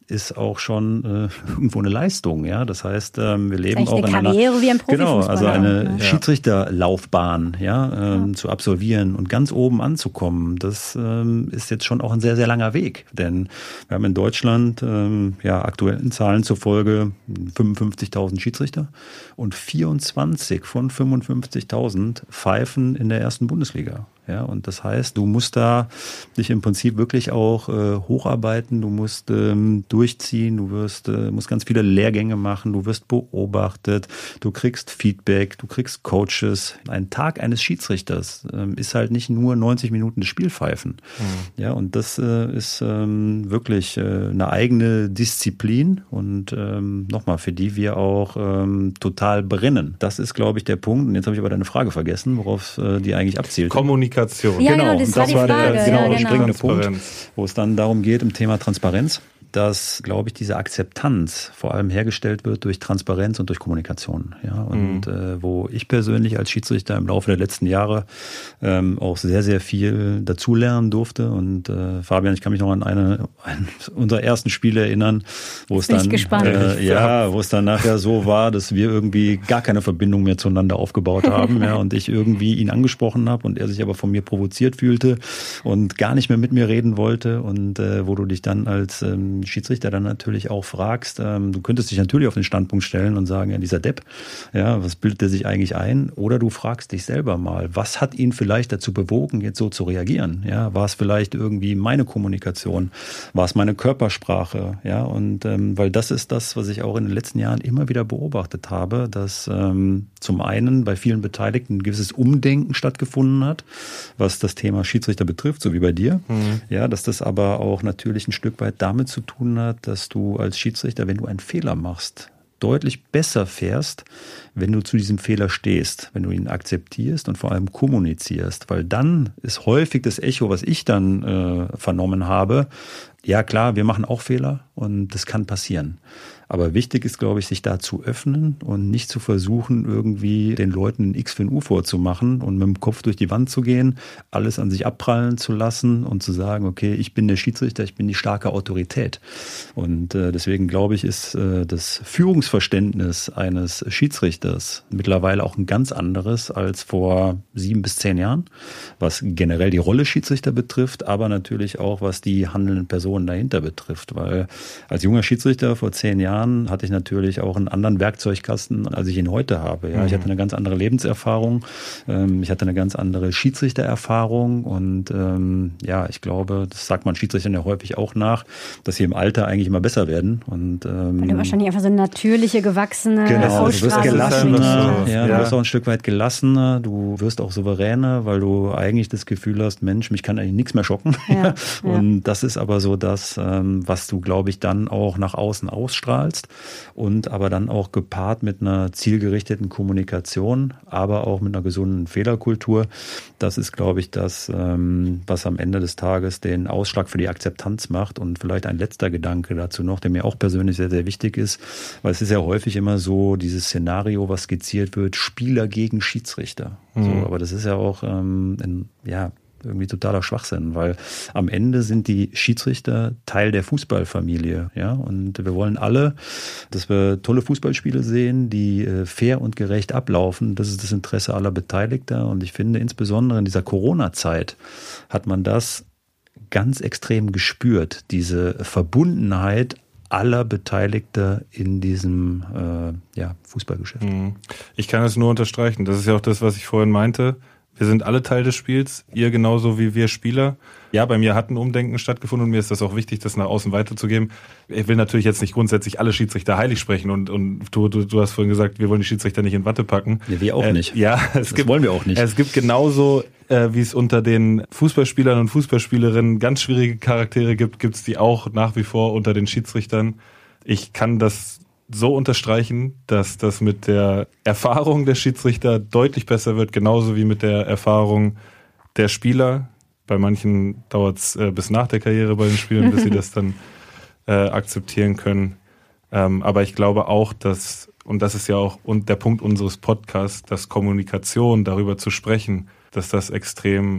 ist auch schon äh, irgendwo eine Leistung. Ja, das heißt, ähm, wir leben auch eine in Karriere einer wie ein genau, also eine ja. Schiedsrichterlaufbahn, ja, ähm, ja, zu absolvieren und ganz oben anzukommen. Das ähm, ist jetzt schon auch ein sehr sehr langer Weg, denn wir haben in Deutschland ähm, ja aktuellen Zahlen zufolge fünfundfünfzigtausend Schiedsrichter und vierundzwanzig von fünfundfünfzigtausend pfeifen in der ersten Bundesliga. Ja, und das heißt, du musst da dich im Prinzip wirklich auch äh, hocharbeiten, du musst ähm, durchziehen, du wirst, äh, musst ganz viele Lehrgänge machen, du wirst beobachtet, du kriegst Feedback, du kriegst Coaches. Ein Tag eines Schiedsrichters ähm, ist halt nicht nur neunzig Minuten des Spielpfeifen. Mhm. Ja, und das äh, ist ähm, wirklich äh, eine eigene Disziplin und ähm, nochmal, für die wir auch ähm, total brennen. Das ist, glaube ich, der Punkt. Und jetzt habe ich aber deine Frage vergessen, worauf äh, die eigentlich abzielt. Kommunikation. Ja, genau, genau, das und war das die war Frage. der, genau, ja, der genau. springende Punkt, wo es dann darum geht, im Thema Transparenz, dass, glaube ich, diese Akzeptanz vor allem hergestellt wird durch Transparenz und durch Kommunikation. Ja, und mhm. äh, wo ich persönlich als Schiedsrichter im Laufe der letzten Jahre ähm, auch sehr, sehr viel dazulernen durfte. Und äh, Fabian, ich kann mich noch an eine, einen unserer ersten Spiele erinnern, wo es dann äh, ja, wo es dann nachher so war, dass wir irgendwie gar keine Verbindung mehr zueinander aufgebaut haben, ja, und ich irgendwie ihn angesprochen habe und er sich aber von mir provoziert fühlte und gar nicht mehr mit mir reden wollte und äh, wo du dich dann als ähm, Schiedsrichter dann natürlich auch fragst, ähm, du könntest dich natürlich auf den Standpunkt stellen und sagen, ja, dieser Depp, ja, was bildet er sich eigentlich ein? Oder du fragst dich selber mal, was hat ihn vielleicht dazu bewogen, jetzt so zu reagieren? Ja, war es vielleicht irgendwie meine Kommunikation? War es meine Körpersprache? Ja, und ähm, weil das ist das, was ich auch in den letzten Jahren immer wieder beobachtet habe, dass ähm, zum einen bei vielen Beteiligten ein gewisses Umdenken stattgefunden hat, was das Thema Schiedsrichter betrifft, so wie bei dir. Mhm. Ja, dass das aber auch natürlich ein Stück weit damit zu tun hat, dass du als Schiedsrichter, wenn du einen Fehler machst, deutlich besser fährst, wenn du zu diesem Fehler stehst, wenn du ihn akzeptierst und vor allem kommunizierst, weil dann ist häufig das Echo, was ich dann äh, vernommen habe, ja klar, wir machen auch Fehler und das kann passieren. Aber wichtig ist, glaube ich, sich da zu öffnen und nicht zu versuchen, irgendwie den Leuten ein X für ein U vorzumachen und mit dem Kopf durch die Wand zu gehen, alles an sich abprallen zu lassen und zu sagen, okay, ich bin der Schiedsrichter, ich bin die starke Autorität. Und äh, deswegen, glaube ich, ist äh, das Führungsverständnis eines Schiedsrichters mittlerweile auch ein ganz anderes als vor sieben bis zehn Jahren, was generell die Rolle Schiedsrichter betrifft, aber natürlich auch, was die handelnden Personen dahinter betrifft. Weil als junger Schiedsrichter vor zehn Jahren hatte ich natürlich auch einen anderen Werkzeugkasten, als ich ihn heute habe. Ja, mhm. Ich hatte eine ganz andere Lebenserfahrung, ähm, ich hatte eine ganz andere Schiedsrichtererfahrung und ähm, ja, ich glaube, das sagt man Schiedsrichtern ja häufig auch nach, dass sie im Alter eigentlich immer besser werden. Und, ähm, Weil du wahrscheinlich einfach so eine natürliche, gewachsene genau, du wirst gelassener, so. ja, ja. du wirst auch ein Stück weit gelassener, du wirst auch souveräner, weil du eigentlich das Gefühl hast, Mensch, mich kann eigentlich nichts mehr schocken. Ja, und ja. das ist aber so das, ähm, was du, glaube ich, dann auch nach außen ausstrahlst. Und aber dann auch gepaart mit einer zielgerichteten Kommunikation, aber auch mit einer gesunden Fehlerkultur. Das ist, glaube ich, das, was am Ende des Tages den Ausschlag für die Akzeptanz macht. Und vielleicht ein letzter Gedanke dazu noch, der mir auch persönlich sehr, sehr wichtig ist, weil es ist ja häufig immer so dieses Szenario, was skizziert wird, Spieler gegen Schiedsrichter. Mhm. So, aber das ist ja auch ähm, ein, ja, irgendwie totaler Schwachsinn, weil am Ende sind die Schiedsrichter Teil der Fußballfamilie, ja, und wir wollen alle, dass wir tolle Fußballspiele sehen, die äh, fair und gerecht ablaufen. Das ist das Interesse aller Beteiligter und ich finde, insbesondere in dieser Corona-Zeit hat man das ganz extrem gespürt, diese Verbundenheit aller Beteiligter in diesem äh, ja, Fußballgeschäft. Ich kann es nur unterstreichen. Das ist ja auch das, was ich vorhin meinte. Wir sind alle Teil des Spiels, ihr genauso wie wir Spieler. Ja, bei mir hat ein Umdenken stattgefunden und mir ist das auch wichtig, das nach außen weiterzugeben. Ich will natürlich jetzt nicht grundsätzlich alle Schiedsrichter heilig sprechen und, und du, du, du hast vorhin gesagt, wir wollen die Schiedsrichter nicht in Watte packen. Ja, wir auch äh, nicht. Ja, es das gibt, wollen wir auch nicht. Es gibt genauso, äh, wie es unter den Fußballspielern und Fußballspielerinnen ganz schwierige Charaktere gibt, gibt es die auch nach wie vor unter den Schiedsrichtern. Ich kann das so unterstreichen, dass das mit der Erfahrung der Schiedsrichter deutlich besser wird, genauso wie mit der Erfahrung der Spieler. Bei manchen dauert es äh, bis nach der Karriere bei den Spielern, bis sie das dann äh, akzeptieren können. Ähm, aber ich glaube auch, dass, und das ist ja auch und der Punkt unseres Podcasts, dass Kommunikation, darüber zu sprechen, dass das extrem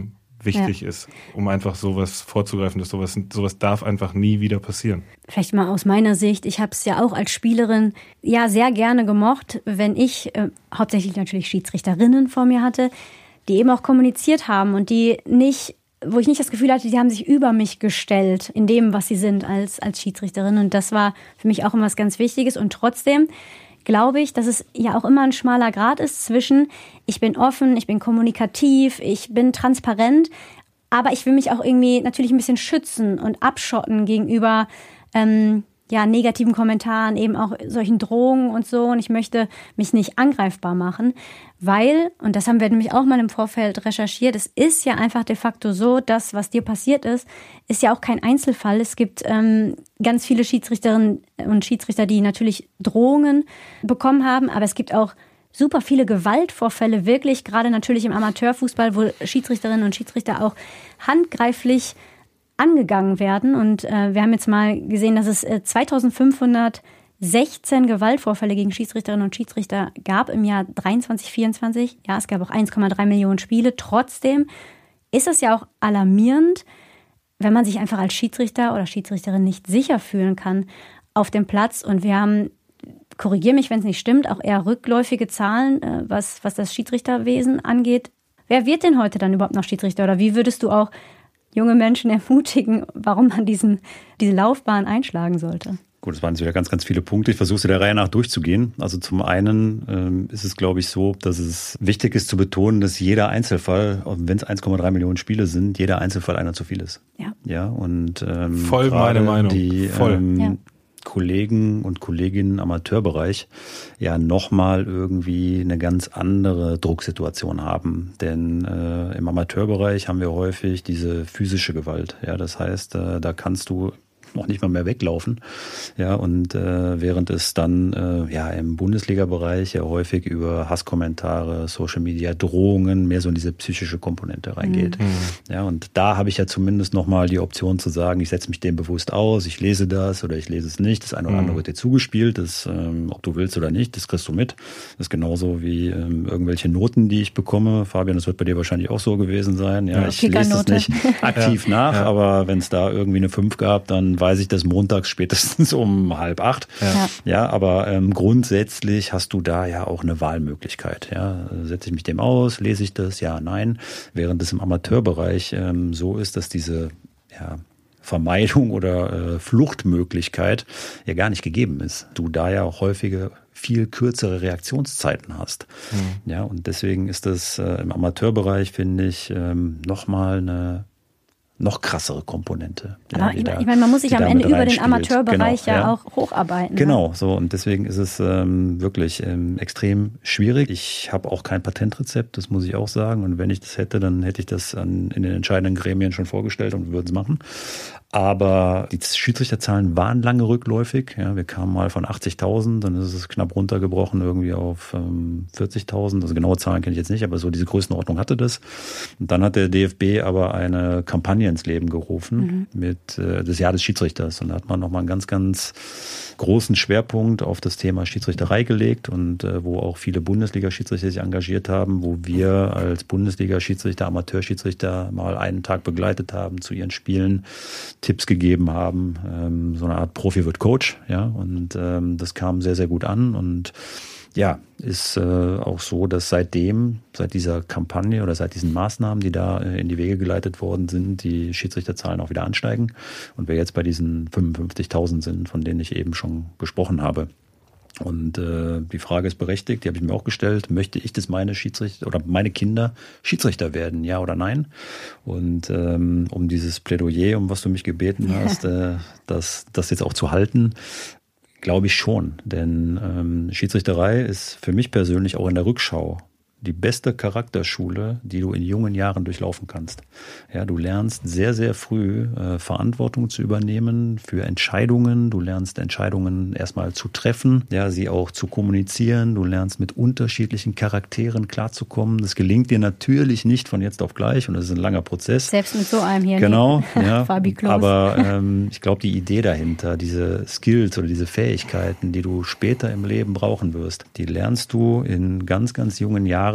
wichtig ja. ist, um einfach sowas vorzugreifen, dass sowas, sowas darf einfach nie wieder passieren. Vielleicht mal aus meiner Sicht, ich habe es ja auch als Spielerin ja sehr gerne gemocht, wenn ich äh, hauptsächlich natürlich Schiedsrichterinnen vor mir hatte, die eben auch kommuniziert haben und die nicht, wo ich nicht das Gefühl hatte, die haben sich über mich gestellt in dem, was sie sind als, als Schiedsrichterin. Und das war für mich auch immer was ganz Wichtiges. Und trotzdem glaube ich, dass es ja auch immer ein schmaler Grat ist zwischen, ich bin offen, ich bin kommunikativ, ich bin transparent, aber ich will mich auch irgendwie natürlich ein bisschen schützen und abschotten gegenüber ähm, ja, negativen Kommentaren, eben auch solchen Drohungen und so. Und ich möchte mich nicht angreifbar machen, weil, und das haben wir nämlich auch mal im Vorfeld recherchiert, es ist ja einfach de facto so, das, was dir passiert ist, ist ja auch kein Einzelfall. Es gibt ähm, ganz viele Schiedsrichterinnen und Schiedsrichter, die natürlich Drohungen bekommen haben, aber es gibt auch super viele Gewaltvorfälle, wirklich, gerade natürlich im Amateurfußball, wo Schiedsrichterinnen und Schiedsrichter auch handgreiflich angegangen werden. Und äh, wir haben jetzt mal gesehen, dass es äh, zweitausendfünfhundertsechzehn Gewaltvorfälle gegen Schiedsrichterinnen und Schiedsrichter gab im Jahr dreiundzwanzig, vierundzwanzig. Ja, es gab auch eins Komma drei Millionen Spiele. Trotzdem ist es ja auch alarmierend, wenn man sich einfach als Schiedsrichter oder Schiedsrichterin nicht sicher fühlen kann auf dem Platz. Und wir haben, korrigiere mich, wenn es nicht stimmt, auch eher rückläufige Zahlen, äh, was, was das Schiedsrichterwesen angeht. Wer wird denn heute dann überhaupt noch Schiedsrichter? Oder wie würdest du auch junge Menschen ermutigen, warum man diesen, diese Laufbahn einschlagen sollte? Gut, das waren jetzt wieder ganz, ganz viele Punkte. Ich versuche sie der Reihe nach durchzugehen. Also zum einen ähm, ist es, glaube ich, so, dass es wichtig ist zu betonen, dass jeder Einzelfall, wenn es eins Komma drei Millionen Spiele sind, jeder Einzelfall einer zu viel ist. Ja. Ja, und ähm, voll meine Meinung. Die voll. Ähm, ja. Kollegen und Kolleginnen im Amateurbereich ja nochmal irgendwie eine ganz andere Drucksituation haben. Denn äh, im Amateurbereich haben wir häufig diese physische Gewalt. Ja, das heißt, äh, da kannst du noch nicht mal mehr weglaufen. Ja, und äh, während es dann äh, ja im Bundesliga-Bereich ja häufig über Hasskommentare, Social Media, Drohungen mehr so in diese psychische Komponente reingeht. Mhm. Ja, und da habe ich ja zumindest nochmal die Option zu sagen, ich setze mich dem bewusst aus, ich lese das oder ich lese es nicht. Das eine oder andere mhm. wird dir zugespielt, das, ähm, ob du willst oder nicht, das kriegst du mit. Das ist genauso wie ähm, irgendwelche Noten, die ich bekomme. Fabian, das wird bei dir wahrscheinlich auch so gewesen sein. Ja, ja. Ich lese das nicht aktiv ja. nach, ja. aber wenn es da irgendwie eine fünf gab, dann weiß ich das montags spätestens um halb acht. Ja, ja aber ähm, grundsätzlich hast du da ja auch eine Wahlmöglichkeit. Ja, setze ich mich dem aus, lese ich das? Ja, nein. Während es im Amateurbereich ähm, so ist, dass diese ja, Vermeidung oder äh, Fluchtmöglichkeit ja gar nicht gegeben ist. Du da ja auch häufige viel kürzere Reaktionszeiten hast. Mhm. Ja, und deswegen ist das äh, im Amateurbereich, finde ich, ähm, nochmal eine noch krassere Komponente. Aber ja, ich, da, ich meine, man muss sich am Ende über den Amateurbereich genau, ja, ja auch hocharbeiten. Genau, so und deswegen ist es ähm, wirklich ähm, extrem schwierig. Ich habe auch kein Patentrezept, das muss ich auch sagen. Und wenn ich das hätte, dann hätte ich das an, in den entscheidenden Gremien schon vorgestellt und würden es machen. Aber die Schiedsrichterzahlen waren lange rückläufig. Ja, wir kamen mal von achtzigtausend, dann ist es knapp runtergebrochen irgendwie auf ähm, vierzigtausend. Also genaue Zahlen kenne ich jetzt nicht, aber so diese Größenordnung hatte das. Und dann hat der D F B aber eine Kampagne ins Leben gerufen mhm. mit äh, das Jahr des Schiedsrichters. Und da hat man nochmal einen ganz, ganz großen Schwerpunkt auf das Thema Schiedsrichterei gelegt und äh, wo auch viele Bundesliga-Schiedsrichter sich engagiert haben, wo wir als Bundesliga-Schiedsrichter, Amateurschiedsrichter mal einen Tag begleitet haben zu ihren Spielen, Tipps gegeben haben, ähm, so eine Art Profi wird Coach, ja, und ähm, das kam sehr, sehr gut an und ja, ist äh, auch so, dass seitdem, seit dieser Kampagne oder seit diesen Maßnahmen, die da äh, in die Wege geleitet worden sind, die Schiedsrichterzahlen auch wieder ansteigen und wir jetzt bei diesen fünfundfünfzigtausend sind, von denen ich eben schon gesprochen habe. Und äh, die Frage ist berechtigt, die habe ich mir auch gestellt. Möchte ich, dass meine Schiedsrichter oder meine Kinder Schiedsrichter werden, ja oder nein? Und ähm, um dieses Plädoyer, um was du mich gebeten hast, äh, das, das jetzt auch zu halten, glaube ich schon. Denn ähm, Schiedsrichterei ist für mich persönlich auch in der Rückschau die beste Charakterschule, die du in jungen Jahren durchlaufen kannst. Ja, du lernst sehr, sehr früh äh, Verantwortung zu übernehmen für Entscheidungen. Du lernst Entscheidungen erstmal zu treffen, ja, sie auch zu kommunizieren. Du lernst mit unterschiedlichen Charakteren klarzukommen. Das gelingt dir natürlich nicht von jetzt auf gleich und das ist ein langer Prozess. Selbst mit so einem hier. Genau, ja. Fabi Klos. Aber ähm, ich glaube, die Idee dahinter, diese Skills oder diese Fähigkeiten, die du später im Leben brauchen wirst, die lernst du in ganz, ganz jungen Jahren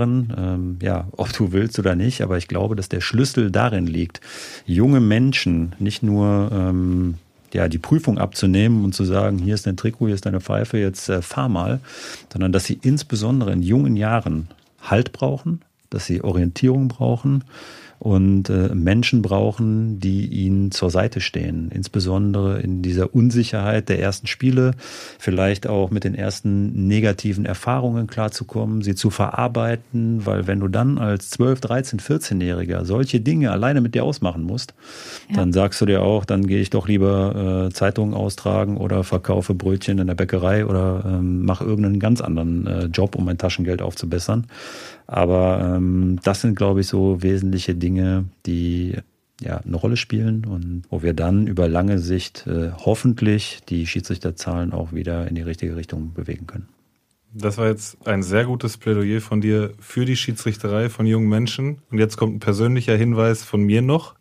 Jahren, ähm, ja, ob du willst oder nicht, aber ich glaube, dass der Schlüssel darin liegt, junge Menschen nicht nur ähm, ja, die Prüfung abzunehmen und zu sagen, hier ist dein Trikot, hier ist deine Pfeife, jetzt äh, fahr mal, sondern dass sie insbesondere in jungen Jahren Halt brauchen, dass sie Orientierung brauchen und äh, Menschen brauchen, die ihnen zur Seite stehen. Insbesondere in dieser Unsicherheit der ersten Spiele, vielleicht auch mit den ersten negativen Erfahrungen klarzukommen, sie zu verarbeiten, weil wenn du dann als zwölf-, dreizehn-, vierzehnjähriger solche Dinge alleine mit dir ausmachen musst, ja. dann sagst du dir auch, dann gehe ich doch lieber äh, Zeitungen austragen oder verkaufe Brötchen in der Bäckerei oder ähm, mache irgendeinen ganz anderen äh, Job, um mein Taschengeld aufzubessern. Aber ähm, das sind, glaube ich, so wesentliche Dinge, die ja eine Rolle spielen und wo wir dann über lange Sicht äh, hoffentlich die Schiedsrichterzahlen auch wieder in die richtige Richtung bewegen können. Das war jetzt ein sehr gutes Plädoyer von dir für die Schiedsrichterei von jungen Menschen. Und jetzt kommt ein persönlicher Hinweis von mir noch.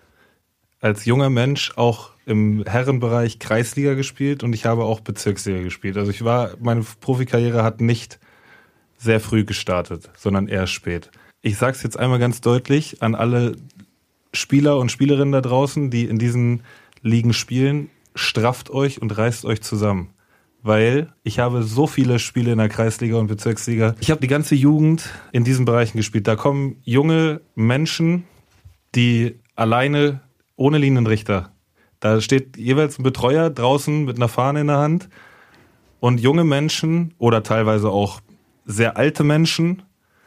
Als junger Mensch auch im Herrenbereich Kreisliga gespielt und ich habe auch Bezirksliga gespielt. Also ich war, meine Profikarriere hat nicht sehr früh gestartet, sondern eher spät. Ich sage es jetzt einmal ganz deutlich an alle Spieler und Spielerinnen da draußen, die in diesen Ligen spielen, strafft euch und reißt euch zusammen. Weil ich habe so viele Spiele in der Kreisliga und Bezirksliga. Ich habe die ganze Jugend in diesen Bereichen gespielt. Da kommen junge Menschen, die alleine, ohne Linienrichter, da steht jeweils ein Betreuer draußen mit einer Fahne in der Hand und junge Menschen oder teilweise auch sehr alte Menschen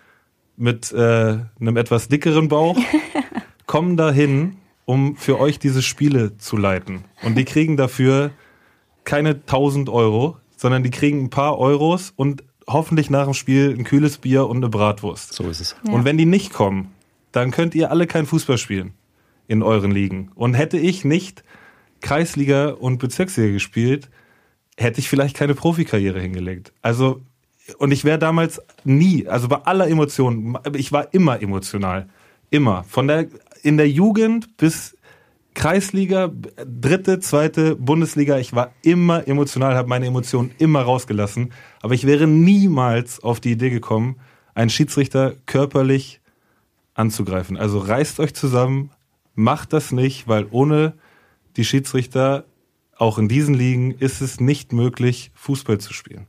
mit äh, einem etwas dickeren Bauch kommen dahin, um für euch diese Spiele zu leiten. Und die kriegen dafür keine tausend Euro, sondern die kriegen ein paar Euros und hoffentlich nach dem Spiel ein kühles Bier und eine Bratwurst. So ist es. Ja. Und wenn die nicht kommen, dann könnt ihr alle kein Fußball spielen in euren Ligen. Und hätte ich nicht Kreisliga und Bezirksliga gespielt, hätte ich vielleicht keine Profikarriere hingelegt. Also und ich wäre damals nie, also bei aller Emotionen, ich war immer emotional. Immer. Von der, in der Jugend bis Kreisliga, dritte, zweite Bundesliga, ich war immer emotional, habe meine Emotionen immer rausgelassen. Aber ich wäre niemals auf die Idee gekommen, einen Schiedsrichter körperlich anzugreifen. Also reißt euch zusammen, macht das nicht, weil ohne die Schiedsrichter, auch in diesen Ligen, ist es nicht möglich, Fußball zu spielen.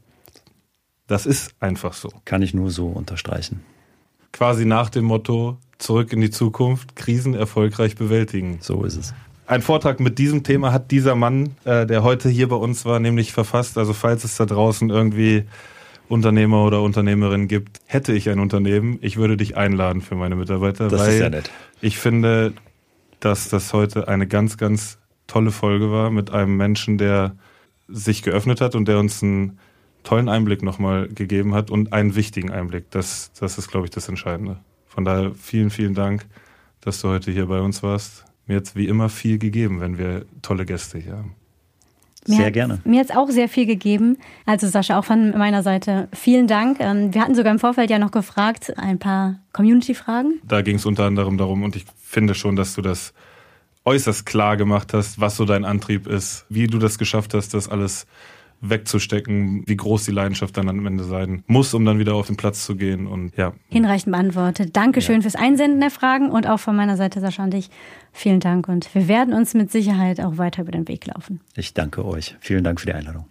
Das ist einfach so. Kann ich nur so unterstreichen. Quasi nach dem Motto, zurück in die Zukunft, Krisen erfolgreich bewältigen. So ist es. Ein Vortrag mit diesem Thema hat dieser Mann, äh, der heute hier bei uns war, nämlich verfasst. Also falls es da draußen irgendwie Unternehmer oder Unternehmerinnen gibt, hätte ich ein Unternehmen, ich würde dich einladen für meine Mitarbeiter. Das weil ist ja nett. Ich finde, dass das heute eine ganz, ganz tolle Folge war mit einem Menschen, der sich geöffnet hat und der uns einen tollen Einblick nochmal gegeben hat und einen wichtigen Einblick. Das, das ist, glaube ich, das Entscheidende. Von daher vielen, vielen Dank, dass du heute hier bei uns warst. Mir hat es wie immer viel gegeben, wenn wir tolle Gäste hier haben. Sehr mir gerne. Mir hat es auch sehr viel gegeben. Also Sascha, auch von meiner Seite vielen Dank. Wir hatten sogar im Vorfeld ja noch gefragt, ein paar Community-Fragen. Da ging es unter anderem darum und ich finde schon, dass du das äußerst klar gemacht hast, was so dein Antrieb ist, wie du das geschafft hast, das alles wegzustecken, wie groß die Leidenschaft dann am Ende sein muss, um dann wieder auf den Platz zu gehen. Und ja. Hinreichend beantwortet. Dankeschön ja. fürs Einsenden der Fragen und auch von meiner Seite, Sascha und dich, vielen Dank. Und wir werden uns mit Sicherheit auch weiter über den Weg laufen. Ich danke euch. Vielen Dank für die Einladung.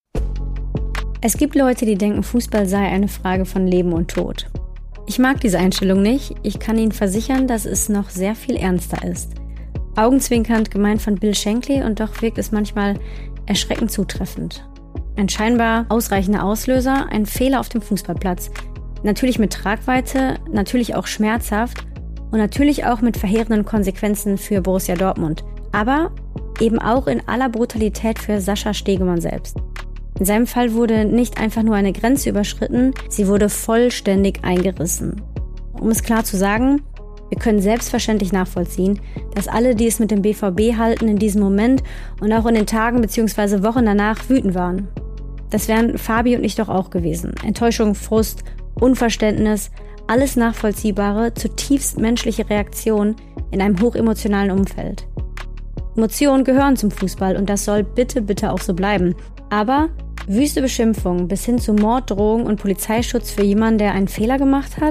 Es gibt Leute, die denken, Fußball sei eine Frage von Leben und Tod. Ich mag diese Einstellung nicht. Ich kann Ihnen versichern, dass es noch sehr viel ernster ist. Augenzwinkernd gemeint von Bill Shankly und doch wirkt es manchmal erschreckend zutreffend. Ein scheinbar ausreichender Auslöser, ein Fehler auf dem Fußballplatz. Natürlich mit Tragweite, natürlich auch schmerzhaft und natürlich auch mit verheerenden Konsequenzen für Borussia Dortmund. Aber eben auch in aller Brutalität für Sascha Stegemann selbst. In seinem Fall wurde nicht einfach nur eine Grenze überschritten, sie wurde vollständig eingerissen. Um es klar zu sagen, wir können selbstverständlich nachvollziehen, dass alle, die es mit dem B V B halten, in diesem Moment und auch in den Tagen bzw. Wochen danach wütend waren. Das wären Fabi und ich doch auch gewesen. Enttäuschung, Frust, Unverständnis, alles nachvollziehbare, zutiefst menschliche Reaktionen in einem hochemotionalen Umfeld. Emotionen gehören zum Fußball und das soll bitte, bitte auch so bleiben. Aber wüste Beschimpfungen bis hin zu Morddrohungen und Polizeischutz für jemanden, der einen Fehler gemacht hat?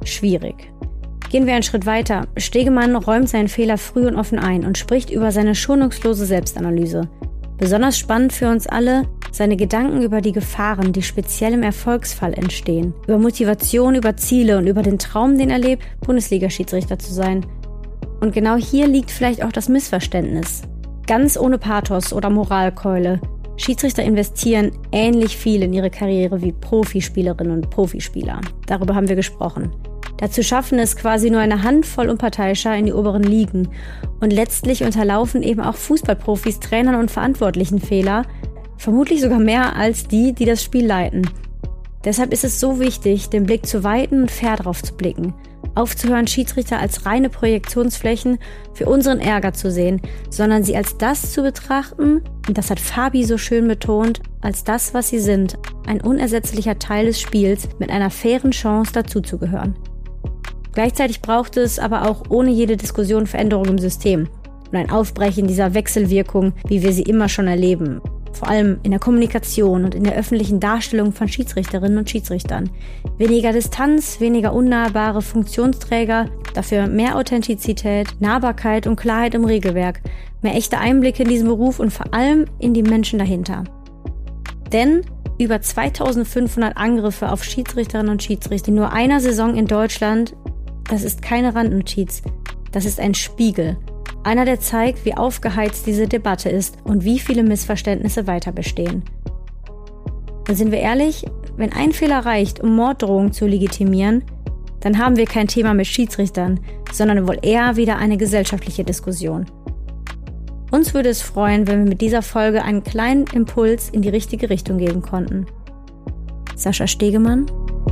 Schwierig. Gehen wir einen Schritt weiter. Stegemann räumt seinen Fehler früh und offen ein und spricht über seine schonungslose Selbstanalyse. Besonders spannend für uns alle, seine Gedanken über die Gefahren, die speziell im Erfolgsfall entstehen. Über Motivation, über Ziele und über den Traum, den er lebt, Bundesliga-Schiedsrichter zu sein. Und genau hier liegt vielleicht auch das Missverständnis. Ganz ohne Pathos oder Moralkeule. Schiedsrichter investieren ähnlich viel in ihre Karriere wie Profispielerinnen und Profispieler. Darüber haben wir gesprochen. Dazu schaffen es quasi nur eine Handvoll Unparteiischer in die oberen Ligen. Und letztlich unterlaufen eben auch Fußballprofis, Trainern und Verantwortlichen Fehler, vermutlich sogar mehr als die, die das Spiel leiten. Deshalb ist es so wichtig, den Blick zu weiten und fair drauf zu blicken. Aufzuhören, Schiedsrichter als reine Projektionsflächen für unseren Ärger zu sehen, sondern sie als das zu betrachten, und das hat Fabi so schön betont, als das, was sie sind, ein unersetzlicher Teil des Spiels mit einer fairen Chance dazuzugehören. Gleichzeitig braucht es aber auch ohne jede Diskussion Veränderung im System und ein Aufbrechen dieser Wechselwirkung, wie wir sie immer schon erleben. Vor allem in der Kommunikation und in der öffentlichen Darstellung von Schiedsrichterinnen und Schiedsrichtern. Weniger Distanz, weniger unnahbare Funktionsträger, dafür mehr Authentizität, Nahbarkeit und Klarheit im Regelwerk, mehr echte Einblicke in diesen Beruf und vor allem in die Menschen dahinter. Denn über zweitausendfünfhundert Angriffe auf Schiedsrichterinnen und Schiedsrichter in nur einer Saison in Deutschland, das ist keine Randnotiz, das ist ein Spiegel. Einer, der zeigt, wie aufgeheizt diese Debatte ist und wie viele Missverständnisse weiter bestehen. Und sind wir ehrlich, wenn ein Fehler reicht, um Morddrohungen zu legitimieren, dann haben wir kein Thema mit Schiedsrichtern, sondern wohl eher wieder eine gesellschaftliche Diskussion. Uns würde es freuen, wenn wir mit dieser Folge einen kleinen Impuls in die richtige Richtung geben konnten. Sascha Stegemann,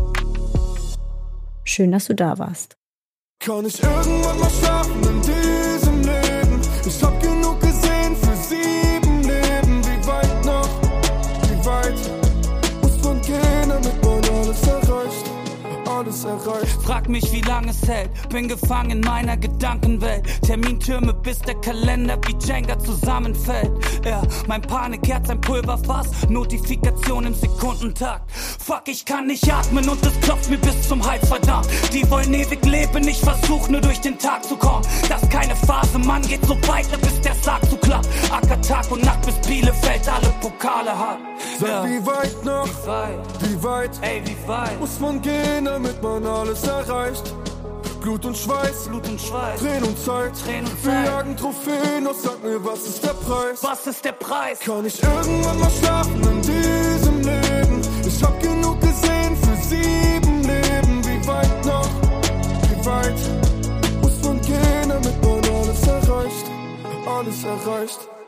schön, dass du da warst. Kann ich irgendwann mal schlafen in diesem Leben? Ich hab genug gesehen für sieben Leben. Wie weit noch? Wie weit muss man gehen, damit man alles erreicht? Alles erreicht. Frag mich, wie lange es hält. Bin gefangen in meiner Gedankenwelt. Termintürme, bis der Kalender wie Jenga zusammenfällt. Ja, mein Panikherz, ein Pulverfass. Notifikation im Sekundentakt. Fuck, ich kann nicht atmen und es klopft mir bis zum Hals, verdammt. Die wollen ewig leben, ich versuch nur durch den Tag zu kommen. Das ist keine Phase, Mann, geht so weiter, bis der Sarg zu klappt. Acker Tag und Nacht, bis Bielefeld alle Pokale hat. Sag, ja. Wie weit noch? Wie weit? Wie weit? Ey, wie weit? Muss man gehen, damit man alles erreicht? Blut und Schweiß, Blut und Schweiß, Tränen und Zeit, Tränen und wir Zeit. jagen Trophäen, doch sag mir, was ist der Preis? Was ist der Preis? Kann ich irgendwann mal schlafen in diesem Leben? Ich hab genug gesehen für sieben Leben. Wie weit noch? Wie weit muss man gehen, damit man alles erreicht? Alles erreicht.